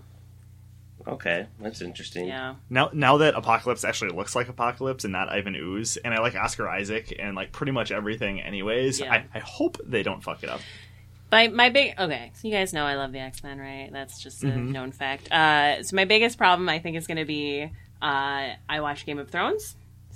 Okay, that's interesting. yeah. Now, now that Apocalypse actually looks like Apocalypse and not Ivan Ooze, and I like Oscar Isaac and like pretty much everything, anyways. Yeah. I, I hope they don't fuck it up. My my big okay, so you guys know I love the X-Men, right? That's just a Mm-hmm. known fact. Uh, so my biggest problem I think is going to be uh, I watch Game of Thrones,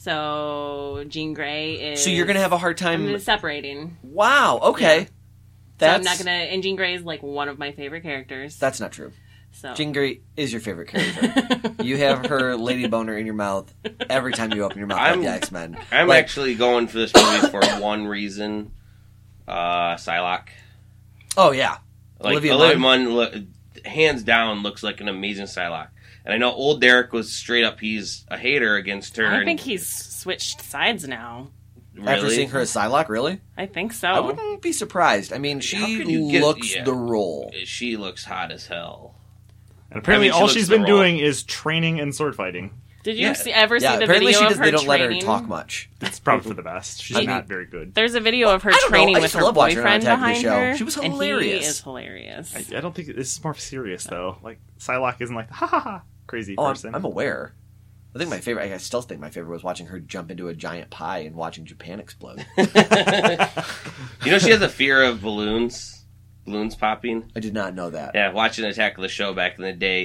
so Jean Grey is. So you're gonna have a hard I'm time. separating. Wow. Okay. Yeah. So That's I'm not gonna. And Jean Grey is like one of my favorite characters. that's not true. so Jean Grey is your favorite character. You have her lady boner in your mouth every time you open your mouth I'm- like the X-Men. I'm Like, actually going for this movie for one reason. Uh, Psylocke. Oh yeah. Like, Olivia Olivia, Munn. Munn, look, hands down, looks like an amazing Psylocke. And I know old Derek was straight up, he's a hater against her. I and- think he's switched sides now. really? After seeing her as Psylocke, really? I think so. I wouldn't be surprised. I mean, How she could you get- looks yeah. the role. She looks hot as hell. And apparently, I mean, she all looks she's the been role. doing is training and sword fighting. Did you Yeah. see, ever Yeah, see the apparently video she of does, her they don't training? let her talk much. It's probably for the best. She's I not mean- very good. There's a video of her I don't know. training I with used to her love watching her on boyfriend Attack of the behind Show. her. She was And he hilarious. is hilarious. I, I don't think this is more serious though. Like Psylocke isn't like ha ha ha crazy Oh, I'm, person. I'm aware. I think my favorite, I still think my favorite was watching her jump into a giant pie and watching Japan explode. You know, she has a fear of balloons. Balloons popping. I did not know that. Yeah, watching Attack of the Show back in the day,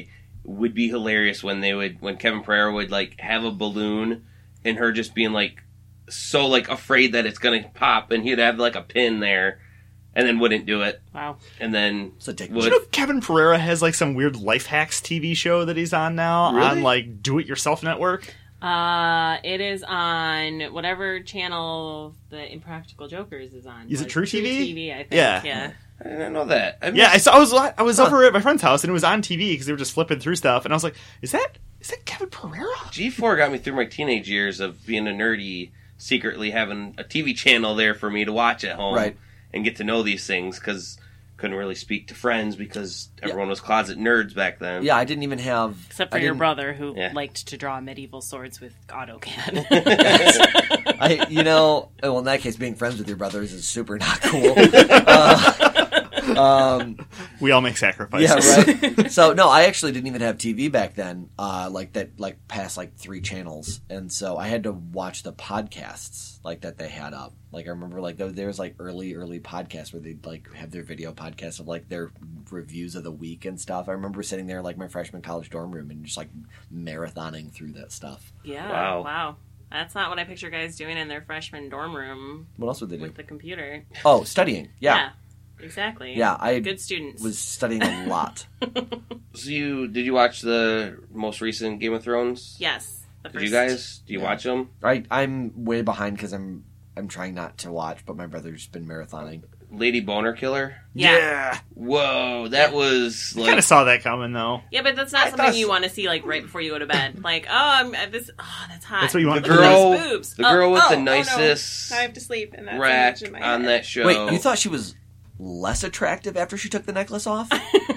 would be hilarious when they would when Kevin Pereira would like have a balloon and her just being like so like afraid that it's gonna pop, and he'd have like a pin there and then wouldn't do it. Wow. And then It's a dick. would, You know, Kevin Pereira has like some weird life hacks T V show that he's on now Really? on like Do It Yourself Network. Uh, it is on whatever channel the Impractical Jokers is on. Is it Like, True T V? T V, I think. Yeah. Yeah. I didn't know that. I Yeah, I missed- saw. I was I was over at my friend's house and it was on T V because they were just flipping through stuff, and I was like, "Is that is that Kevin Pereira?" G four got me through my teenage years of being a nerdy, secretly having a T V channel there for me to watch at home Right. and get to know these things, because couldn't really speak to friends because everyone was closet nerds back then. Yeah, I didn't even have. Except for I your didn't- brother, who Yeah. liked to draw medieval swords with AutoCAD. I, you know, well, in that case, being friends with your brothers is super not cool. uh, um, We all make sacrifices. yeah, right. So no, I actually didn't even have T V back then. Uh, like that, like past like three channels, and so I had to watch the podcasts like that they had up. Like I remember, like there, there was like early, early podcasts where they'd like have their video podcasts of like their reviews of the week and stuff. I remember sitting there like my freshman college dorm room and just like marathoning through that stuff. yeah. Wow. Wow. That's not what I picture guys doing in their freshman dorm room What else would they do? with the computer. Oh, studying. Yeah, Exactly. yeah. I Good students. was studying a lot. So you did you watch the most recent Game of Thrones? Yes. The Did you guys? Do you Yeah. watch them? I I'm way behind because I'm I'm trying not to watch, but my brother's been marathoning. Lady Boner Killer. Yeah. Yeah. Whoa, that was Kind like of saw that coming though. Yeah, but that's not I something thought- you want to see like right before you go to bed. Like, oh, I'm uh, this. Oh, that's hot. That's what you want. The girl- Nice boobs. the Oh, girl with oh, the oh, no. nicest Now I have to sleep, and that's rack in my on head. that show. Wait, you thought she was less attractive after she took the necklace off?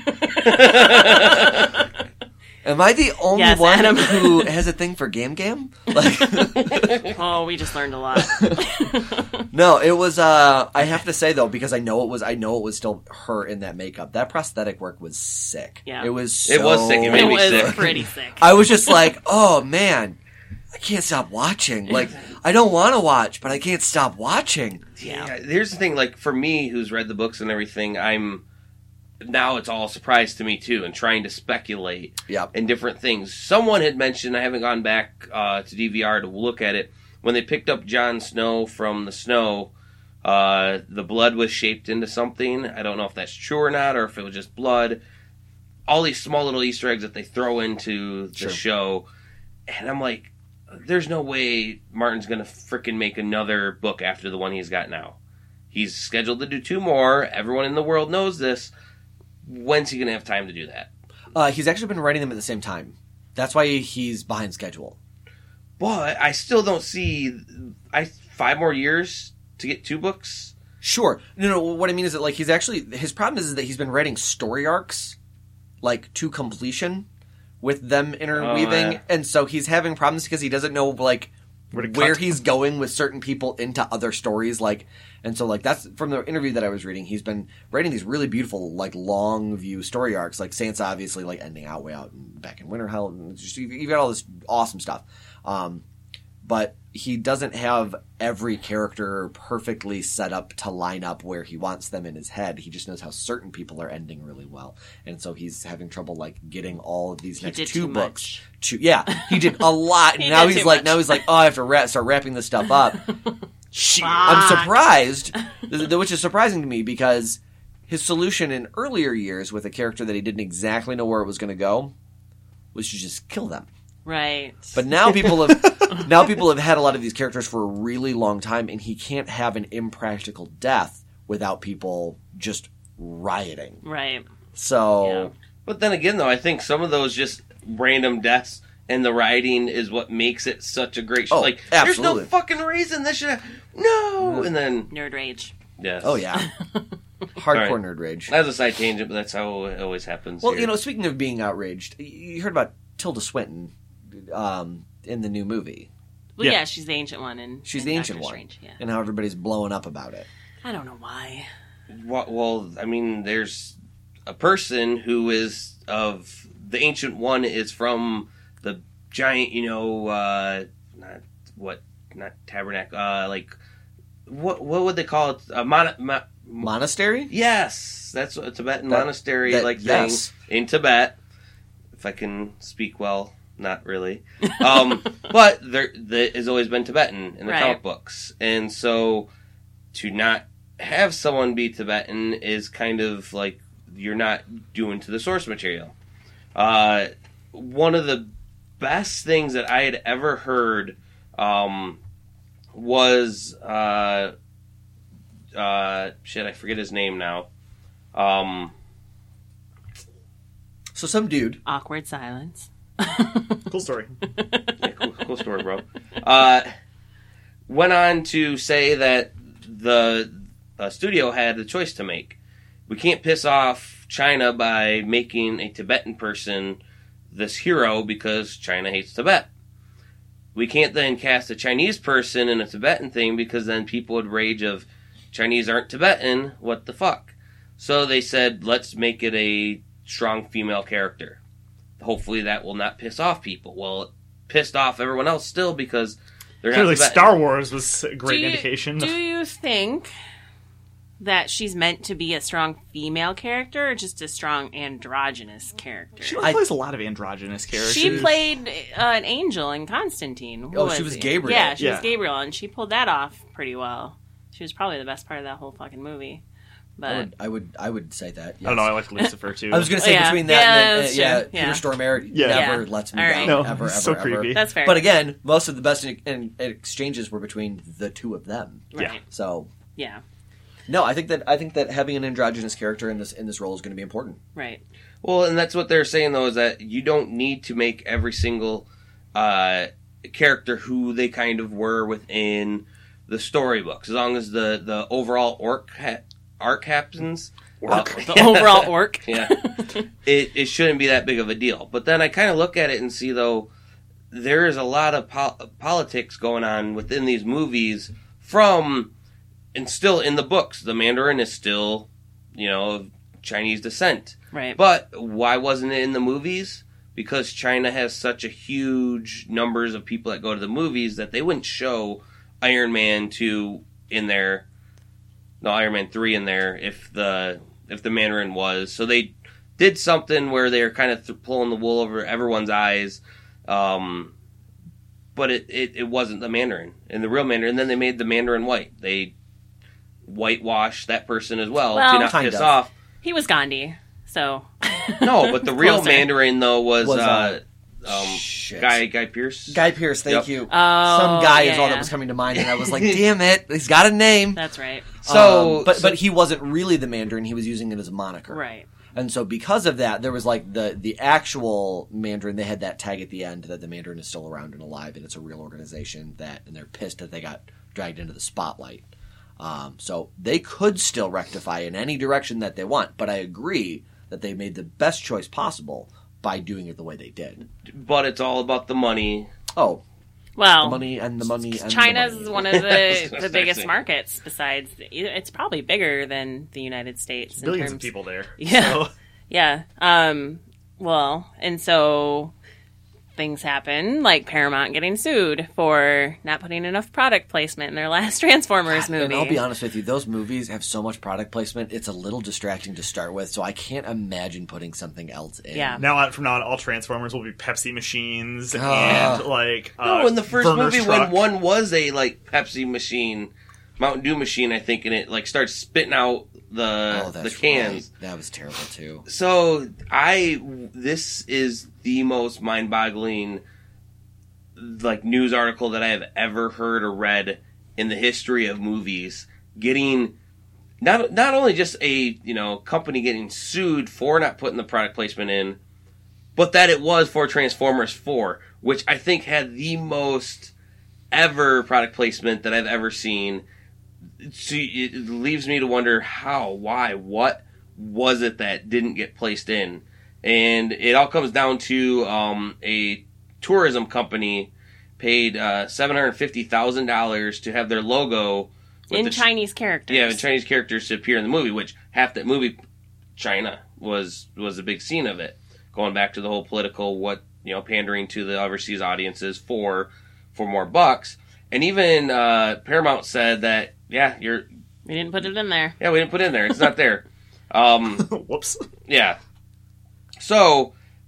Am I the only Yes, one Adam. who has a thing for Gam Gam? Like, Oh, we just learned a lot. no, it was. Uh, I have to say though, because I know it was. I know it was still her in that makeup. That prosthetic work was sick. Yeah. it was. It was so- sick. It It made me was sick. pretty sick. I was just like, oh man, I can't stop watching. Like, I don't want to watch, but I can't stop watching. Yeah, here's the thing. Like for me, who's read the books and everything, I'm now it's all a surprise to me too, and trying to speculate Yep. and different things. Someone had mentioned, I haven't gone back uh, to D V R to look at it, when they picked up Jon Snow from the snow. Uh, the blood was shaped into something. I don't know if that's true or not, or if it was just blood. All these small little Easter eggs that they throw into the Sure. show, and I'm like, there's no way Martin's gonna frickin' make another book after the one he's got now. He's scheduled to do two more. Everyone in the world knows this. When's he gonna have time to do that? Uh, he's actually been writing them at the same time. That's why he's behind schedule. But I still don't see I five more years to get two books. Sure. No, no. What I mean is that like he's actually his problem is, is that he's been writing story arcs like to completion with them interweaving, Oh, yeah. and so he's having problems because he doesn't know like Where to where cut. he's going with certain people into other stories. Like, and so like that's from the interview that I was reading. He's been writing these really beautiful like long view story arcs. Like Sansa obviously like ending out way out and back in Winterfell, and just, you've you've got all this awesome stuff. Um, but he doesn't have every character perfectly set up to line up where he wants them in his head. He just knows how certain people are ending really well. And so he's having trouble like getting all of these He next did two too books to yeah, he did a lot. And He now did he's too like much. now he's like, "Oh, I have to wrap, start wrapping this stuff up." Shit. Fuck. I'm surprised, th- th- which is surprising to me because his solution in earlier years with a character that he didn't exactly know where it was going to go was to just kill them. Right. But now people have now people have had a lot of these characters for a really long time, and he can't have an impractical death without people just rioting. Right. So Yeah. But then again, though, I think some of those just random deaths and the writing is what makes it such a great show. Oh, like, absolutely. there's no fucking reason this should have... No! And then... Nerd rage. Yes. oh yeah, hardcore nerd rage. That was a side tangent, but that's how it always happens. Well, here. you know, speaking of being outraged, y- you heard about Tilda Swinton um, in the new movie. Well, Yeah. yeah, she's the ancient one, and She's and the ancient Doctor one, Strange, yeah. and how everybody's blowing up about it. I don't know why. Well, well, I mean, there's a person who is of... The Ancient One is from the giant, you know, uh, not what, not tabernacle, uh, like, what what would they call it? A mon- mo- Monastery? yes, that's a Tibetan That- monastery that- like yes. thing in Tibet. if I can speak well, not really. Um, but there, there has always been Tibetan in the Right. comic books. And so to not have someone be Tibetan is kind of like you're not doing to the source material. Uh, one of the best things that I had ever heard um, was... Uh, uh, shit, I forget his name now. Um... So some dude. Awkward silence. Cool story. Yeah, cool, cool story, bro. Uh, went on to say that the uh, studio had a choice to make. We can't piss off China by making a Tibetan person this hero because China hates Tibet. We can't then cast a Chinese person in a Tibetan thing because then people would rage of Chinese aren't Tibetan, what the fuck? So they said, let's make it a strong female character. Hopefully that will not piss off people. Well, it pissed off everyone else still because they're Clearly, not Tibetan. Star Wars was a great do you, indication. Do you think that she's meant to be a strong female character or just a strong androgynous character? She I- plays a lot of androgynous characters. She played uh, an angel in Constantine. Who Oh, she was he? Gabriel. Yeah, she Yeah. was Gabriel, and she pulled that off pretty well. She was probably the best part of that whole fucking movie. I But would, I would, I would say that. I don't know. I like Lucifer too. I was going to say Yeah. between that Yeah, and then, that's uh, yeah, true. Peter Yeah. Stormare Yeah. never Yeah. lets me All down. right. No, ever, he's ever, so ever. creepy. that's fair. But again, most of the best in, in, in exchanges were between the two of them. Yeah. Right. So Yeah. no, I think that I think that having an androgynous character in this in this role is going to be important. Right. Well, and that's what they're saying, though, is that you don't need to make every single uh, character who they kind of were within the storybooks. As long as the, the overall orc ha- arc happens... Orc. uh, The overall orc. yeah. It, it shouldn't be that big of a deal. But then I kind of look at it and see, though, there is a lot of po- politics going on within these movies from... And still in the books, the Mandarin is still, you know, of Chinese descent. Right. But why wasn't it in the movies? Because China has such a huge numbers of people that go to the movies that they wouldn't show Iron Man two in there, no Iron Man three in there if the if the Mandarin was. So they did something where they were kind of th- pulling the wool over everyone's eyes, um, but it, it it wasn't the Mandarin and the real Mandarin. And then they made the Mandarin white. They whitewashed that person as well, Well, to not kind piss of. off. He was Gandhi, so. No, but the real Closer. Mandarin though was, Was, uh, uh, um, shit. Guy Guy Pierce. Guy Pierce, thank Yep. you. Oh, Some guy yeah, is all yeah. that was coming to mind, and I was like, "Damn it, he's got a name." That's right. So, Um, but so- but he wasn't really the Mandarin; he was using it as a moniker, Right. And so because of that, there was like the the actual Mandarin. They had that tag at the end that the Mandarin is still around and alive, and it's a real organization. That and they're pissed that they got dragged into the spotlight. Um, so they could still rectify in any direction that they want. But I agree that they made the best choice possible by doing it the way they did. but it's all about the money. Oh, Well, the money and the money. And China's the money. one of I the, was gonna the biggest say. markets. Besides, it's probably bigger than the United States. in Billions of terms- people there. Yeah. So, Yeah. Um. Well, and so things happen, like Paramount getting sued for not putting enough product placement in their last Transformers movie. And I'll be honest with you, those movies have so much product placement, it's a little distracting to start with, so I can't imagine putting something else in. Yeah. now on, from now on, all Transformers will be Pepsi machines Ah. and like uh, No, in the first Werner's movie, truck. when one was a like Pepsi machine, Mountain Dew machine, I think, and it like starts spitting out the Oh, the that's cans. right. That was terrible too. So I this is the most mind-boggling like news article that I have ever heard or read in the history of movies. Getting not not only just a you know company getting sued for not putting the product placement in, but that it was for Transformers four, which I think had the most ever product placement that I've ever seen. So it leaves me to wonder how, why, what was it that didn't get placed in? And it all comes down to um, a tourism company paid uh, seven hundred fifty thousand dollars to have their logo with in the, Chinese characters. yeah, with Chinese characters to appear in the movie, which half that movie, China, was was a big scene of it. Going back to the whole political, what, you know, pandering to the overseas audiences for for more bucks. And even uh, Paramount said that, yeah, you're, We didn't put it in there. yeah, we didn't put it in there. It's not there. Um, Whoops. yeah. So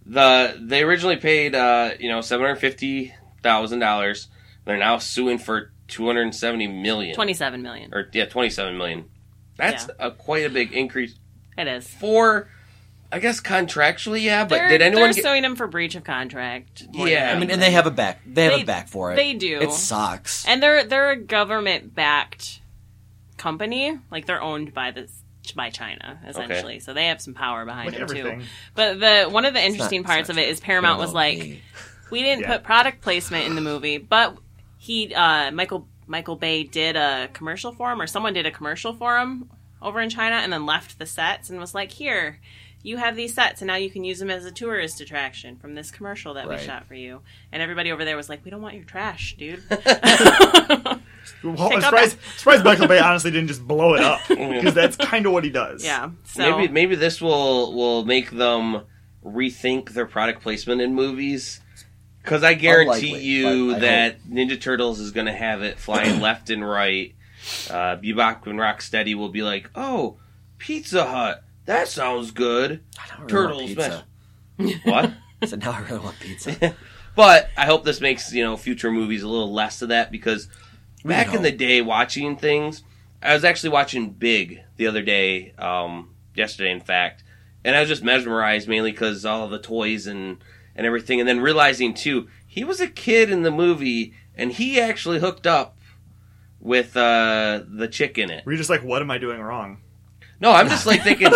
the they originally paid uh, you know seven hundred fifty thousand dollars. They're now suing for two hundred seventy million. Twenty-seven million. Or yeah, twenty-seven million. That's Yeah. a, quite a big increase It is. for, I guess contractually, yeah. But They're, did anyone they're get? suing him for breach of contract. more Yeah. than I mean, and anything. they have a back. They have They- a back for it. they do. It sucks. And they're they're a government backed company. Like they're owned by the by China essentially. So they have some power behind Like them everything. too. But the one of the It's interesting not- parts it's of not it true. is Paramount was No, like, they- we didn't Yeah. put product placement in the movie, but he uh, Michael Michael Bay did a commercial for him, or someone did a commercial for him over in China, and then left the sets and was like, "Here, you have these sets, and now you can use them as a tourist attraction from this commercial that Right. we shot for you." And everybody over there was like, "We don't want your trash, dude." Well, I'm Pick up surprised, surprised Michael Bay honestly didn't just blow it up, because that's kind of what he does. Yeah. So Maybe maybe this will will make them rethink their product placement in movies. Because I guarantee Unlikely, you but I that Ninja Turtles is going to have it flying left and right. Uh, Bebop and Rocksteady will be like, "Oh, Pizza Hut, that sounds good." I don't really Turtles, want pizza. What? So now I really want pizza. But I hope this makes, you know, future movies a little less of that, because back in hope. the day watching things, I was actually watching Big the other day, um, yesterday in fact, and I was just mesmerized mainly because all of the toys and, and everything, and then realizing too, he was a kid in the movie, and he actually hooked up with uh, the chick in it. Were you just like, what am I doing wrong? No, I'm just like thinking,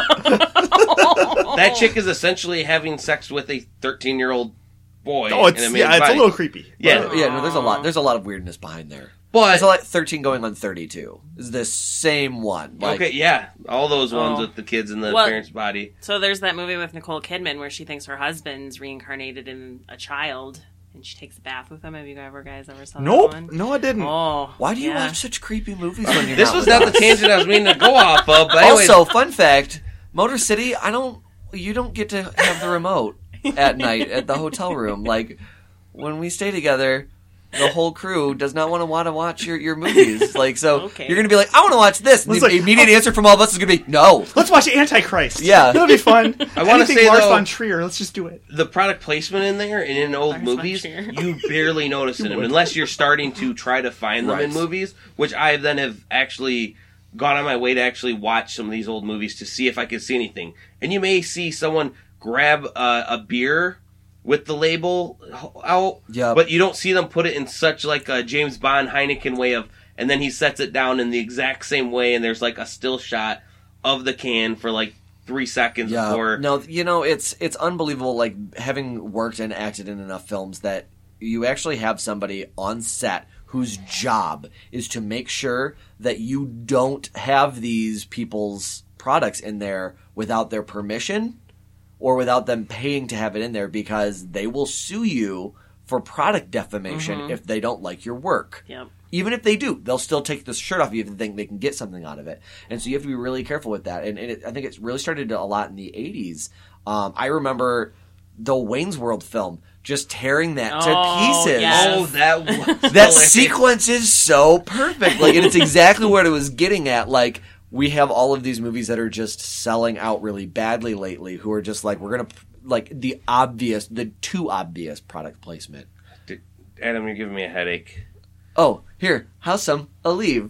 that chick is essentially having sex with a thirteen-year-old boy. Oh, it's in a man's yeah, it's body. a little creepy. Yeah. yeah, no, there's a lot. There's a lot of weirdness behind there. But It's like thirteen going on thirty-two. Is the same one? Like, okay, yeah, all those ones Oh. with the kids in the Well- parents' body. So there's that movie with Nicole Kidman where she thinks her husband's reincarnated in a child, and she takes a bath with him. Have you ever guys ever saw Nope. that one? No, I didn't. Oh, Why do you yeah. watch such creepy movies when you're This not was with not us? the tangent I was meaning to go off of, but anyways, Also, fun fact: Motor City. I don't. You don't get to have the remote at night at the hotel room. Like when we stay together, the whole crew does not want to want to watch your, your movies. Like so, Okay. you're gonna be like, I want to watch this. And It's the like, immediate answer from all of us is gonna be no. Let's watch Antichrist. Yeah. That'll be fun. I wanna Anything say, Lars though- von Trier. Let's just do it. the product placement in there and in old Lars von movies, Trier. you barely notice in them would. unless you're starting to try to find them in Right. movies, which I then have actually gone on my way to actually watch some of these old movies to see if I could see anything. And you may see someone grab uh, a beer with the label out, Yep. but you don't see them put it in such like a James Bond Heineken way of, and then he sets it down in the exact same way, and there's like a still shot of the can for like three seconds Yeah. before. No, you know, it's it's unbelievable. Like having worked and acted in enough films that you actually have somebody on set whose job is to make sure that you don't have these people's products in there without their permission or without them paying to have it in there, because they will sue you for product defamation if they don't like your work. Yep. Even if they do, they'll still take the shirt off you if they think they can get something out of it. And so you have to be really careful with that. And, and it, I think it's really started a lot in the eighties. Um, I remember the Wayne's World film just tearing that Oh, to pieces. yes. Oh, that was That hilarious. sequence is so perfect. Like, and it's exactly what it was getting at. Like, we have all of these movies that are just selling out really badly lately, who are just like, we're going to, like, the obvious, the too obvious product placement. Adam, you're giving me a headache. Oh, here, how's some Aleve?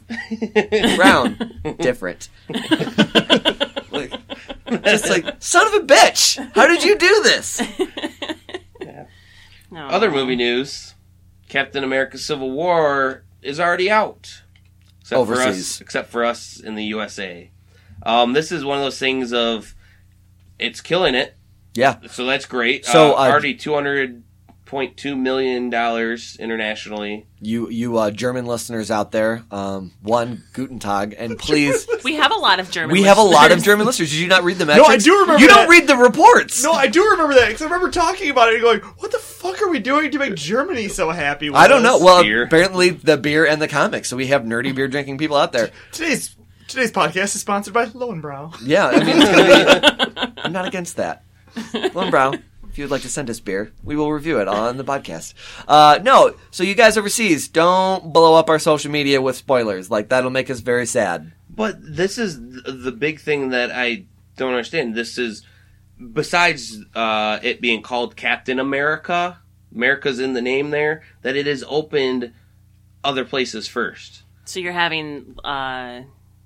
Brown. Different. Like, just like, son of a bitch! How did you do this? No. Other movie news: Captain America: Civil War is already out, except for us. Overseas. Except for us in the U S A. Um, this is one of those things of it's killing it, Yeah. so that's great. So, uh, uh, already two hundred point two million dollars internationally. You, you uh, German listeners out there, um, one, Guten Tag, and please... We have a lot of German. We have a lot of listeners. German listeners. Did you not read the metrics? I do remember You that. don't read the reports. No, I do remember that, because I remember talking about it and going, what the fuck are we doing to make Germany so happy with I don't know. us? Well, Beer. apparently the beer and the comics. So we have nerdy beer drinking people out there. Today's today's podcast is sponsored by Lowenbrow. Yeah, I mean, it's gonna be, I'm not against that. Lone Brown, if you would like to send us beer, we will review it on the podcast. Uh, no, so you guys overseas, don't blow up our social media with spoilers. Like, that'll make us very sad. But this is th- the big thing that I don't understand. This is besides uh, it being called Captain America, America's in the name there, that it has opened other places first. So you're having uh,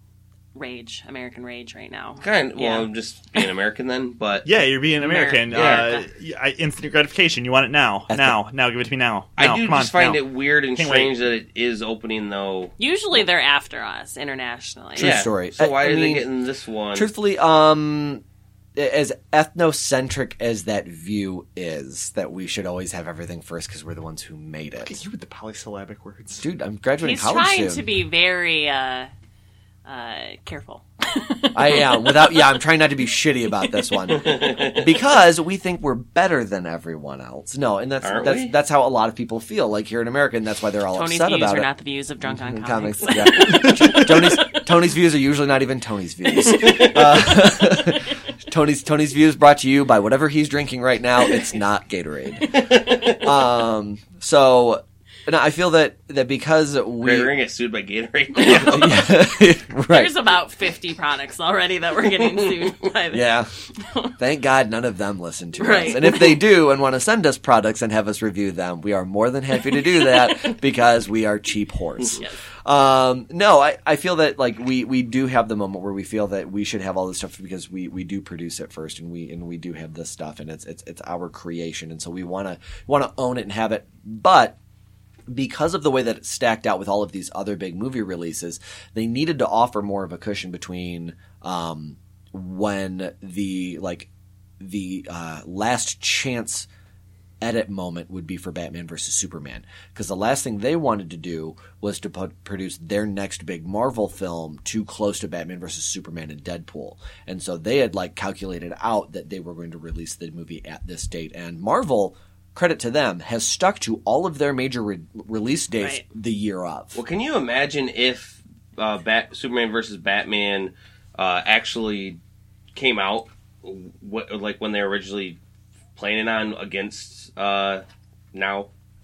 rage, American rage right now. Kind of, Yeah. well, I'm just being American then, but Yeah, you're being American. America. Uh, y- I- instant gratification. You want it now. That's now. Now. Give it to me now. I Now. do Come on, just find now. it weird and Can't strange that it is opening, though. Usually they're after us internationally. True Yeah. story. So I- why I are mean, they getting this one? Truthfully, um, as ethnocentric as that view is, that we should always have everything first because we're the ones who made Look at it. you with the polysyllabic words. Dude, I'm graduating He's college trying soon. to be very uh, uh, careful. I am without. Yeah, I'm trying not to be shitty about this one because we think we're better than everyone else. No, and that's Aren't that's we? that's how a lot of people feel like here in America, and that's why they're all Tony's upset views about are it. not the views of Drunk on In Comics. yeah. Tony's Tony's views are usually not even Tony's views. Uh, Tony's Tony's views brought to you by whatever he's drinking right now. It's not Gatorade. Um. So, and I feel that that because We're we. going to get sued by Gatorade. Yeah, right. There's about fifty products already that we're getting sued by. This. Yeah. Thank God none of them listen to Right. us. And if they do and want to send us products and have us review them, we are more than happy to do that because we are cheap whores. Yes. Um, no, I, I feel that like we, we do have the moment where we feel that we should have all this stuff because we, we do produce it first and we and we do have this stuff and it's it's it's our creation and so we wanna wanna own it and have it. But because of the way that it's stacked out with all of these other big movie releases, they needed to offer more of a cushion between um, when the like the uh, last chance edit moment would be for Batman versus Superman, because the last thing they wanted to do was to put, produce their next big Marvel film too close to Batman versus Superman and Deadpool, and so they had like calculated out that they were going to release the movie at this date, and Marvel, credit to them, has stuck to all of their major re- release dates Right. the year of. Well, can you imagine if uh, Bat- Superman versus Batman uh, actually came out wh- like when they were originally planning on against uh, now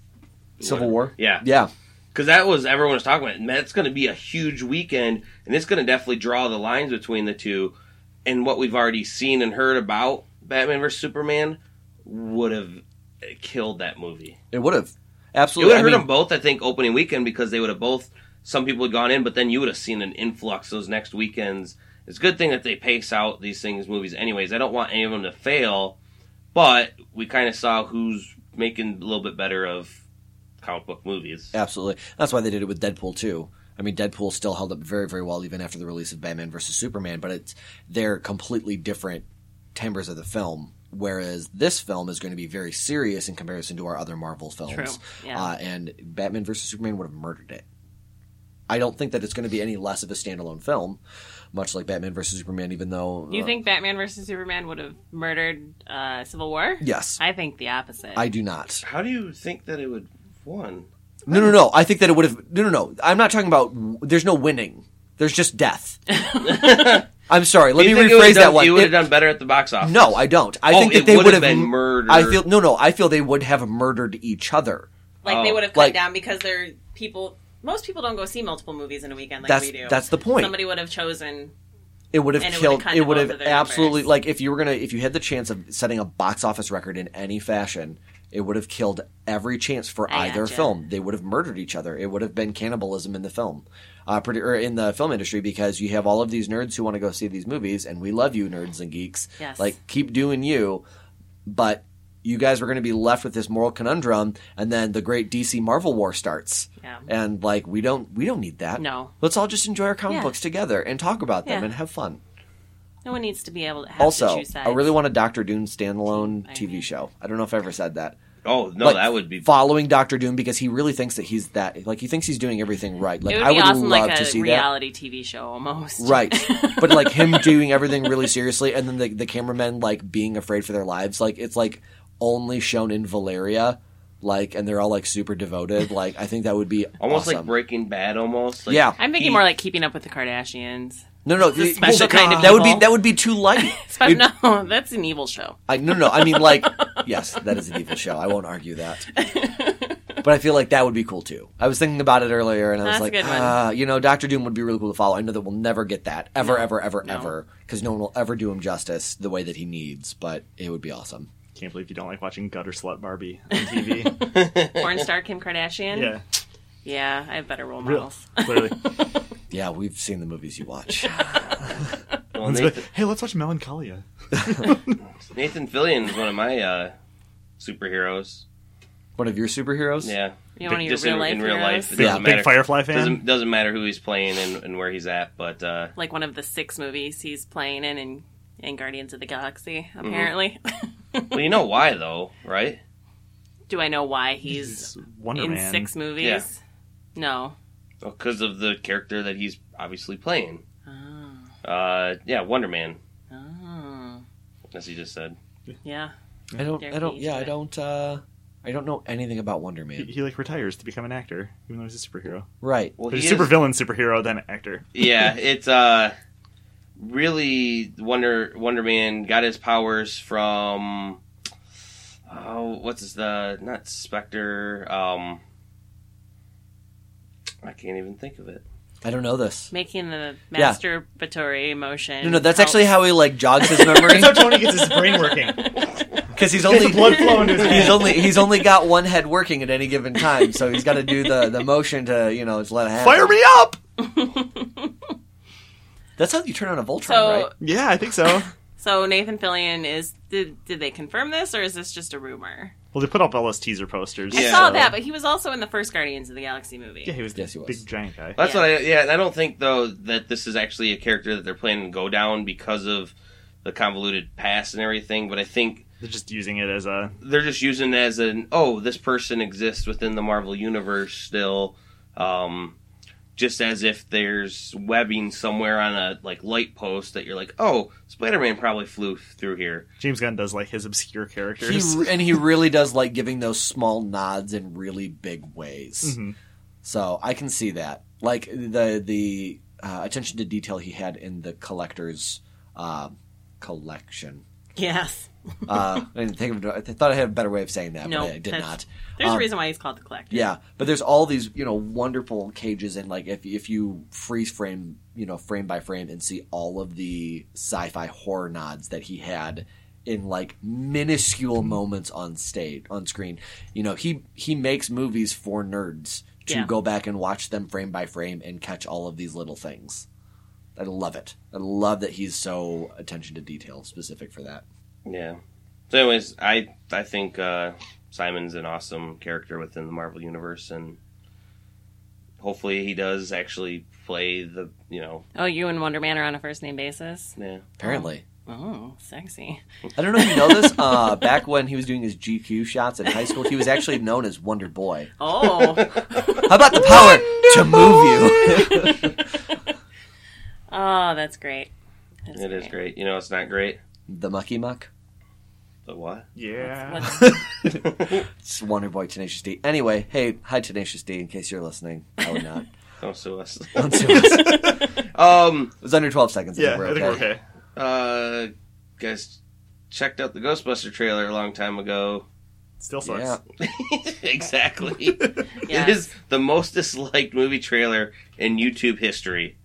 Civil what- War? Yeah, Yeah. because that was everyone was talking about. And that's going to be a huge weekend, and it's going to definitely draw the lines between the two. And what we've already seen and heard about Batman versus Superman would have killed that movie. It would have. It Absolutely. would have I hurt mean, them both, I think, opening weekend because they would have both. Some people had gone in, but then you would have seen an influx those next weekends. It's a good thing that they pace out these things, movies, anyways. I don't want any of them to fail, but we kind of saw who's making a little bit better of comic book movies. Absolutely. That's why they did it with Deadpool too. I mean, Deadpool still held up very, very well even after the release of Batman versus Superman, but it's they're completely different timbres of the film. Whereas this film is going to be very serious in comparison to our other Marvel films. True, yeah. Uh, and Batman versus Superman would have murdered it. I don't think that it's going to be any less of a standalone film, much like Batman versus Superman, even though... Do you uh, think Batman versus Superman would have murdered uh, Civil War? Yes. I think the opposite. I do not. How do you think that it would have won? No, no, no. I think that it would have... No, no, no. I'm not talking about... There's no winning. There's just death. I'm sorry. Let Do me you think it would rephrase have that done- one. You would have It- done better at the box office. No, I don't. I Oh, think that it they would would have have been murdered. I feel no, no. I feel they would have murdered each other. like Oh. they would have cut Like- down because they're people. Most people don't go see multiple movies in a weekend like That's we do. that's the point. Somebody would have chosen. It would have and it would killed. have cut It to would both have of their absolutely numbers. like if you were gonna if you had the chance of setting a box office record in any fashion, it would have killed every chance for I either gotcha. film. They would have murdered each other. It would have been cannibalism in the film, uh, pretty, or in the film industry because you have all of these nerds who want to go see these movies, and we love you, nerds and geeks. Yes. Like keep doing you, but you guys were going to be left with this moral conundrum, and then the great D C Marvel war starts. Yeah. And like we don't we don't need that. No. Let's all just enjoy our comic Yeah. books together and talk about them Yeah. and have fun. No one needs to be able to have Also, to choose sides. I really want a Doctor Doom standalone I T V mean- show. I don't know if I ever said that. Oh, no, Like, that would be... following Doctor Doom because he really thinks that he's that like he thinks he's doing everything right. Like It would I be would awesome, love like to a see reality T V show almost. that. Right. But like him doing everything really seriously and then the the cameramen like being afraid for their lives. Like it's like only shown in Valeria. Like and they're all like super devoted. Like I think that would be Almost awesome. like Breaking Bad, almost. Like, Yeah. I'm thinking he- more like Keeping Up with the Kardashians. No, no, a the- special well, kind of that would be evil. that would be too light. But It- no, that's an evil show. I no, no. I mean, like, yes, that is an evil show. I won't argue that. But I feel like that would be cool too. I was thinking about it earlier, and I was That's a like, good one. uh, you know, Doctor Doom would be really cool to follow. I know that we'll never get that ever, No. ever, ever, No. ever, because no one will ever do him justice the way that he needs. But it would be awesome. Can't believe you don't like watching gutter slut Barbie on T V. Porn star Kim Kardashian. Yeah, Yeah, I have better role real, models. clearly. Yeah, we've seen the movies you watch. Well, Let's Nathan, go- hey, let's watch Melancholia. Nathan Fillion is one of my uh, superheroes. One of your superheroes? Yeah. You know, one of your Just in, real life in real heroes? life. It Big, doesn't big matter. Firefly fan. Doesn't doesn't matter who he's playing and, and where he's at, but uh, Like one of the six movies he's playing in in, in Guardians of the Galaxy, apparently. well, you know why though, right? Do I know why he's He's Wonder in Man. six movies? Yeah. No. Because of the character that he's obviously playing. Oh. Uh, yeah, Wonder Man, Oh. as he just said. Yeah. I don't. Derek I don't. beat Yeah, you I to it. don't. Uh, I don't know anything about Wonder He, Man. he like retires to become an actor, even though he's a superhero. Right. Well, But he he's super is- villain superhero, then actor. Yeah, it's uh, really Wonder Wonder Man got his powers from. Oh, what's his the not Spectre? Um, I can't even think of it. I don't know this. Making the Yeah. masturbatory motion. No, no, that's helps- actually how he like jogs his memory. That's how Tony gets his brain working. Because he's Gets only the blood flowing to his he's head. only he's only got one head working at any given time, so he's got to do the, the motion to you know just let it happen. Fire me up! That's how you turn on a Voltron, So, right? Yeah, I think so. so Nathan Fillion is. Did, did they confirm this, or is this just a rumor? Well, they put up all those teaser posters. I Yeah. saw So- that, but he was also in the first Guardians of the Galaxy movie. Yeah, he was the Yes, he was. big giant guy. That's Yeah. what I yeah. and I don't think though that this is actually a character that they're planning to go down because of the convoluted past and everything. But I think They're just using it as a... they're just using it as an oh, this person exists within the Marvel universe still, um, just as if there's webbing somewhere on a like light post that you're like, oh, Spider-Man probably flew through here. James Gunn does like his obscure He, characters. and he really does like giving those small nods in really big ways. Mhm. So I can see that, like the the uh, attention to detail he had in the collector's uh, collection. Yes. Uh, I didn't think of it. I thought I had a better way of saying that, No, but I did that's- not. There's Um, a reason why he's called the Collector. Yeah, but there's all these, you know, wonderful cages, and like if if you freeze frame, you know, frame by frame, and see all of the sci-fi horror nods that he had in like minuscule moments on stage, on screen. You know, he he makes movies for nerds to Yeah. go back and watch them frame by frame and catch all of these little things. I love it. I love that he's so attention to detail specific for that. Yeah. So, anyways, I I think uh, Simon's an awesome character within the Marvel universe, and hopefully he does actually play the you know Oh, you and Wonder Man are on a first name basis? yeah. Apparently. Oh, sexy. I don't know if you know this. Uh, back when he was doing his G Q shots in high school, he was actually known as Wonder Boy. Oh. How about the power to move you? Oh, that's great. That's It is great. You know, it's not great. The Mucky Muck. The what? Yeah. Let's- It's Wonder Boy Tenacious D. Anyway, hey, hi Tenacious D, in case you're listening. I would not. Don't sue us. Don't sue us. It um, was under twelve seconds. I Yeah, think we're I think okay. we're okay. uh, guys, checked out the Ghostbuster trailer a long time ago. Still sucks. Yeah. Exactly. Yes. It is the most disliked movie trailer in YouTube history.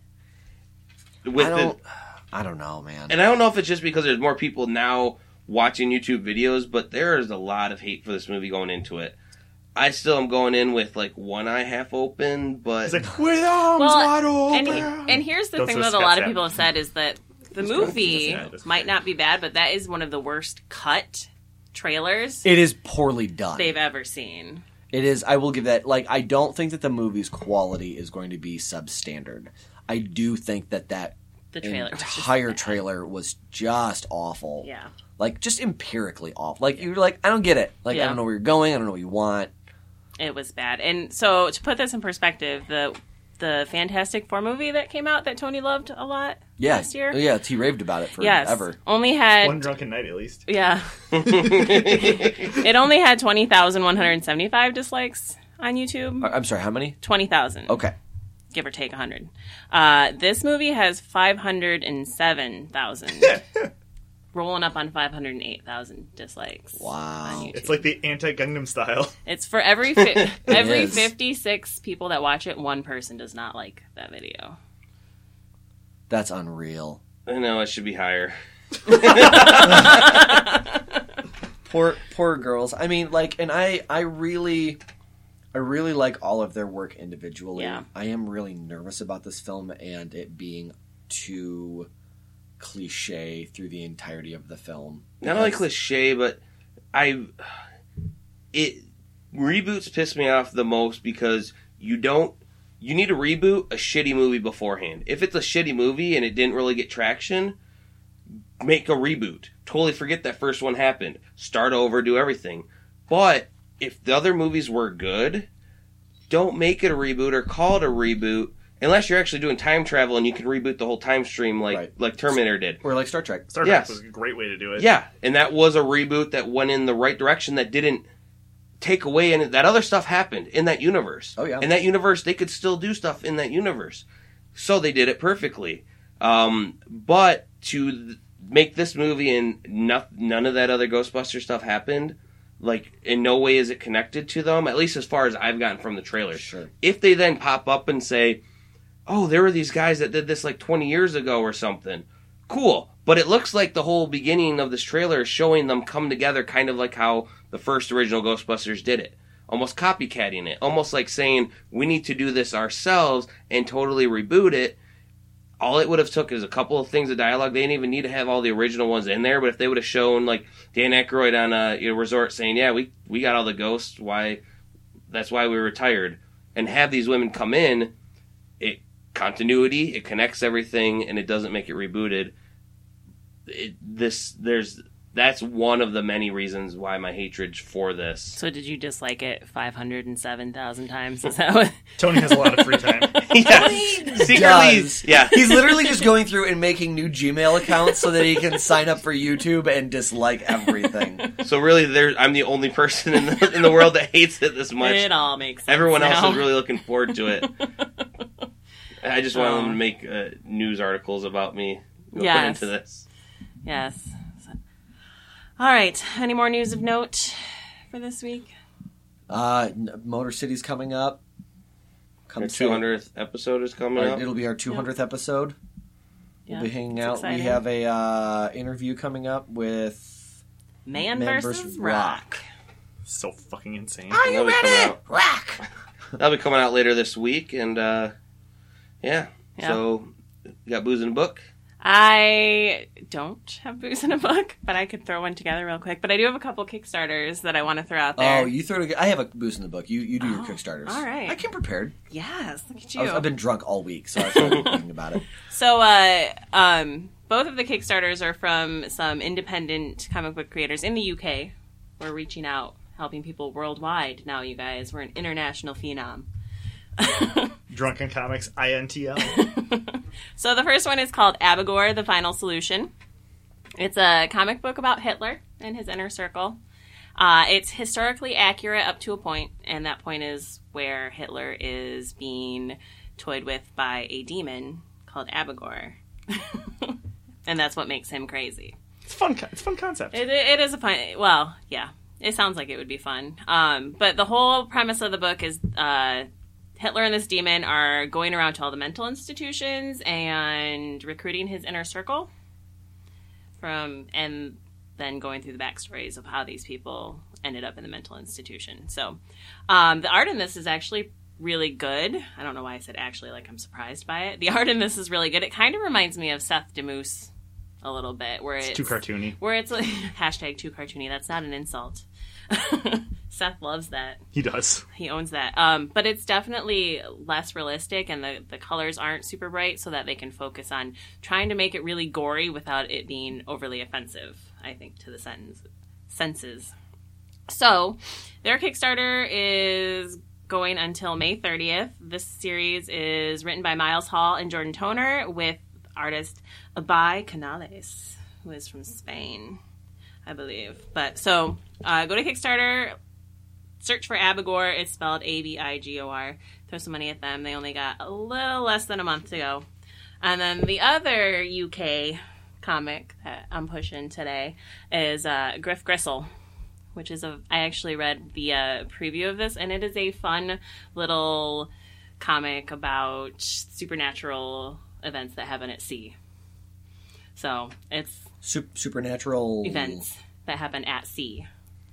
With I the, don't, I don't know, man. and I don't know if it's just because there's more people now watching YouTube videos, but there is a lot of hate for this movie going into it. I still am going in with like one eye half open, but It's like, with arms Well, wide open. and, and here's the Don't thing say that a Scott lot of Stapp. people have said is that the Scott- movie yeah, that's might okay. not be bad, but that is one of the worst cut trailers It is poorly done. they've ever seen. It is. I will give that. Like, I don't think that the movie's quality is going to be substandard. I do think that that The trailer was just entire bad. trailer was just awful. Yeah. Like, just empirically off. Like, you're like, I don't get it. Like, I Yeah. don't know where you're going. I don't know what you want. It was bad. And so to put this in perspective, the the Fantastic Four movie that came out that Tony loved a lot Yeah. last year. Yeah, he raved about it Yes. forever. Only had One drunken night, at least. Yeah. It only had twenty thousand one hundred seventy-five dislikes on YouTube. I- I'm sorry, how many? twenty thousand. Okay. Give or take one hundred. Uh, this movie has five hundred seven thousand. rolling up on five hundred eight thousand dislikes. Wow. On YouTube. It's like the anti-Gangnam Style. It's for every fi- every is. fifty-six people that watch it, one person does not like that video. That's unreal. I know it should be higher. Poor poor girls. I mean, like, and I I really I really like all of their work individually. Yeah. I am really nervous about this film and it being too cliche through the entirety of the film. Not only Because- cliche, but I it reboots piss me off the most because you don't you need to reboot a shitty movie beforehand. If it's a shitty movie and it didn't really get traction, make a reboot. Totally forget that first one happened. Start over, do everything. But if the other movies were good, don't make it a reboot or call it a reboot unless you're actually doing time travel and you can reboot the whole time stream like Right. like Terminator did. Or like Star Trek. Star Trek Yes. was a great way to do it. Yeah, and that was a reboot that went in the right direction that didn't take away and that other stuff happened in that universe. Oh, yeah. In that universe, they could still do stuff in that universe. So they did it perfectly. Um, but to th- make this movie and no- none of that other Ghostbuster stuff happened, like, in no way is it connected to them, at least as far as I've gotten from the trailers. Sure. If they then pop up and say, oh, there were these guys that did this like twenty years ago or something, cool. But it looks like the whole beginning of this trailer is showing them come together kind of like how the first original Ghostbusters did it. Almost copycatting it. Almost like saying, we need to do this ourselves and totally reboot it. All it would have took is a couple of things of dialogue. They didn't even need to have all the original ones in there, but if they would have shown like Dan Aykroyd on a you know, resort saying, yeah, we, we got all the ghosts, why that's why we retired, and have these women come in, it continuity, it connects everything, and it doesn't make it rebooted. It, this there's that's one of the many reasons why my hatred for this. So did you dislike it five hundred seven thousand times? Is that what? Tony has a lot of free time. Yeah, secretly, does. yeah. He's literally just going through and making new Gmail accounts so that he can sign up for YouTube and dislike everything. So really, there I'm the only person in the in the world that hates it this much. It all makes sense. Everyone else now. is really looking forward to it. I just want Oh. them to make uh, news articles about me going Yes. into this. Yes. All right. Any more news of note for this week? Uh, N- Motor City's coming up. Come Our say- two hundredth episode is coming Or up. it'll be our two hundredth episode. Yeah, We'll be hanging it's out. exciting. We have a uh, interview coming up with Man, Man versus, versus Rock. So fucking insane. Are you ready? Rock! That'll be coming out later this week, and uh, yeah. Yeah. So, you got booze in a book? I don't have booze in a book, but I could throw one together real quick. But I do have a couple Kickstarters that I want to throw out there. Oh, you throw it. I have a boost in the book. You you do your Oh, Kickstarters. all right. I came prepared. Yes, look at I you. was, I've been drunk all week, so I started thinking about it. So, uh, um, both of the Kickstarters are from some independent comic book creators in the U K. We're reaching out, helping people worldwide now, you guys. We're an international phenom. Drunken Comics I N T L. So the first one is called Abigor, The Final Solution. It's a comic book about Hitler and his inner circle. Uh, it's historically accurate up to a point, and that point is where Hitler is being toyed with by a demon called Abigor. And that's what makes him crazy. It's fun. co- It's a fun concept. It, it is a fun. Well, yeah, it sounds like it would be fun. Um, but the whole premise of the book is uh, Hitler and this demon are going around to all the mental institutions and recruiting his inner circle. From and then going through the backstories of how these people ended up in the mental institution. So um, the art in this is actually really good. I don't know why I said actually, like I'm surprised by it. The art in this is really good. It kind of reminds me of Seth DeMoose a little bit, where it's, It's too cartoony. where it's like hashtag too cartoony. That's not an insult. Seth loves that. He does. He owns that. Um, but it's definitely less realistic, and the, the colors aren't super bright, so that they can focus on trying to make it really gory without it being overly offensive, I think, to the sentence, senses. So their Kickstarter is going until May thirtieth. This series is written by Miles Hall and Jordan Toner with artist Abay Canales, who is from Spain, I believe. But so uh, go to Kickstarter, search for Abigor. It's spelled A B I G O R. Throw some money at them. They only got a little less than a month to go. And then the other U K comic that I'm pushing today is uh, Griff Gristle, which is a. I actually read the uh, preview of this, and it is a fun little comic about supernatural events that happen at sea. So it's Sup- supernatural events that happen at sea.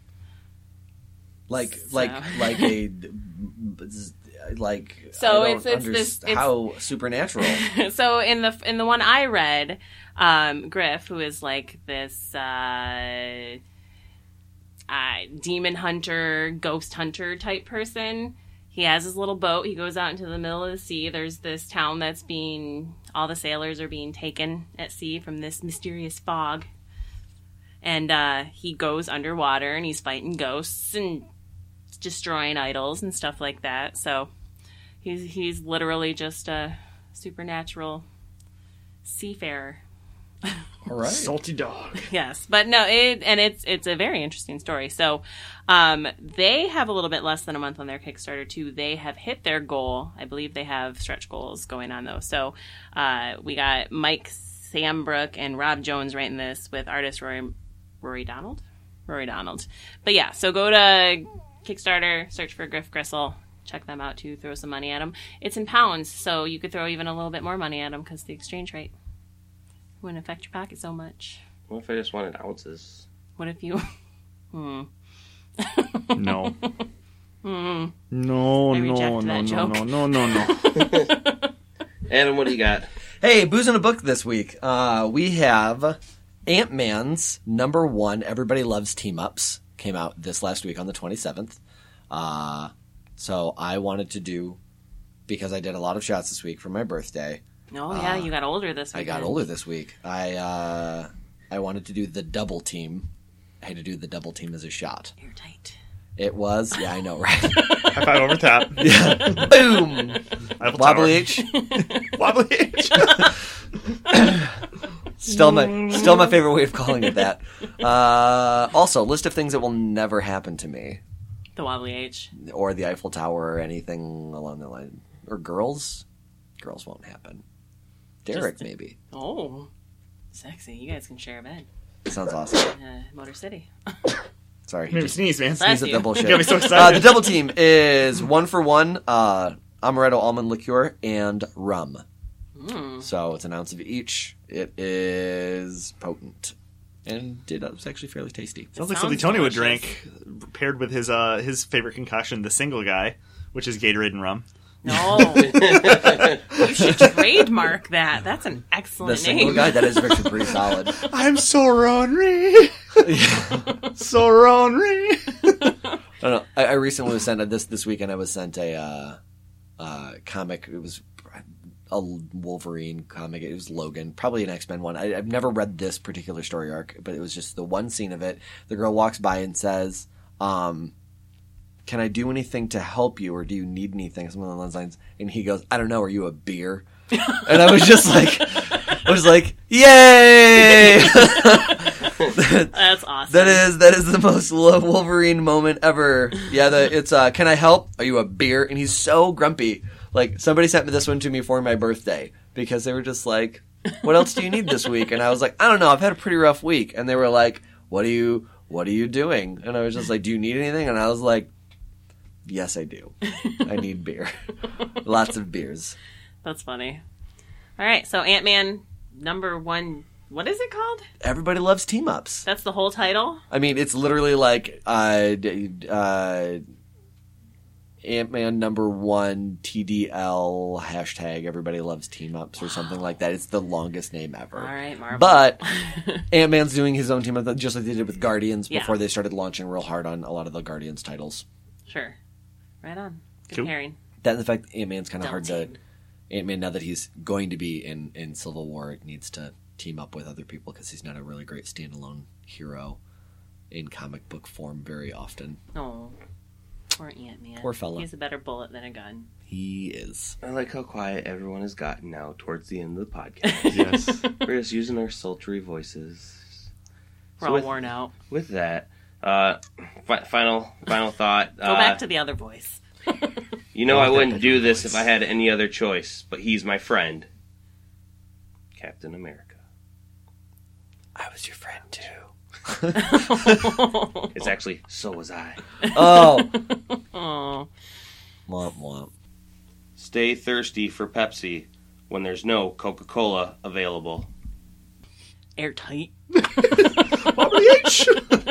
like So- like like a like So I it's- don't it's this- underst- how supernatural. So in the in the one I read, um, Griff, who is like this uh, uh, demon hunter, ghost hunter type person, he has his little boat. He goes out into the middle of the sea. There's this town that's being all the sailors are being taken at sea from this mysterious fog, and uh, he goes underwater and he's fighting ghosts and destroying idols and stuff like that. So he's he's literally just a supernatural seafarer. All right. Salty dog. Yes, but no, it and it's it's a very interesting story. So um, they have a little bit less than a month on their Kickstarter too. They have hit their goal. I believe they have stretch goals going on though. So uh, we got Mike Sambrook and Rob Jones writing this with artist Rory Rory Donald. Rory Donald. But yeah, so go to Kickstarter, search for Griff Gristle, check them out too, throw some money at them. It's in pounds, so you could throw even a little bit more money at them because the exchange rate wouldn't affect your pocket so much. What if I just wanted ounces? What if you... hmm. No. Hmm. No, I no, reject no, that no, joke. no, no, no, no. Adam, what do you got? Hey, Booze in a Book this week. Uh, we have Ant-Man's number one, Everybody Loves Team-Ups, came out this last week on the twenty-seventh. Uh, so I wanted to do, because I did a lot of shots this week for my birthday. Oh, yeah, you got older this I week. got older this week. I uh, I wanted to do the double team. I had to do the double team as a shot. You're tight. It was, yeah, I know, right? High five over top. Boom! Eiffel Wobbly Tower. H. Wobbly H. Still my still my favorite way of calling it that. Uh, also, list of things that will never happen to me, The Wobbly H. or the Eiffel Tower, or anything along the line, or girls. Girls won't happen. Derek, Just- maybe. Oh, sexy. You guys can share a bed. Sounds awesome. Uh, Motor City. Sorry, he Maybe just sneeze, man. Bless sneezed at you. the bullshit. You got me so Uh, excited. the double team is one for one, uh, amaretto almond liqueur and rum. Mm. So it's an ounce of each. It is potent, and it was actually fairly tasty. Sounds like Sounds something Tony would delicious. drink, paired with his uh his favorite concoction, the single guy, which is Gatorade and rum. No. You should trademark that. That's an The excellent single name. guy, that is actually pretty solid. I'm so ornery. So ornery. I don't know. I, I recently was sent this this weekend. I was sent a uh, uh, comic. It was a Wolverine comic. It was Logan, probably an X-Men one. I, I've never read this particular story arc, but it was just the one scene of it. The girl walks by and says, um, "Can I do anything to help you, or do you need anything?" Something along those lines. And he goes, "I don't know. Are you a beer?" And I was just like, I was like, "Yay!" That's awesome. That is that is the most love Wolverine moment ever. Yeah, the, it's uh, "Can I help? Are you a beer?" And he's so grumpy. Like, somebody sent me this one to me for my birthday because they were just like, "What else do you need this week?" And I was like, "I don't know. I've had a pretty rough week." And they were like, "What are you What are you doing?" And I was just like, "Do you need anything?" And I was like, "Yes, I do. I need beer. Lots of beers." That's funny. All right, so Ant-Man number one. What is it called? Everybody loves team ups. That's the whole title? I mean, it's literally like uh, d- uh, Ant-Man number one T D L hashtag everybody loves team ups or something like that. It's the longest name ever. All right, Marvel. But Ant-Man's doing his own team up just like they did with Guardians Yeah. before they started launching real hard on a lot of the Guardians titles. Sure. Right on. Good Cool. pairing. That and the fact that Ant-Man's kind of Double hard to... team. Ant-Man, now that he's going to be in, in Civil War, needs to team up with other people because he's not a really great standalone hero in comic book form very often. Oh, poor Ant-Man. Poor fella. He has a better bullet than a gun. He is. I like how quiet everyone has gotten now towards the end of the podcast. Yes. We're just using our sultry voices. We're So all with, worn out. with that, uh, fi- final final thought. Go uh, back to the other voice. You know I wouldn't do this if I had any other choice, but he's my friend. Captain America. I was your friend too. It's actually, so was I. Oh. Oh. Womp womp. Stay thirsty for Pepsi when there's no Coca-Cola available. Airtight. Bobby H.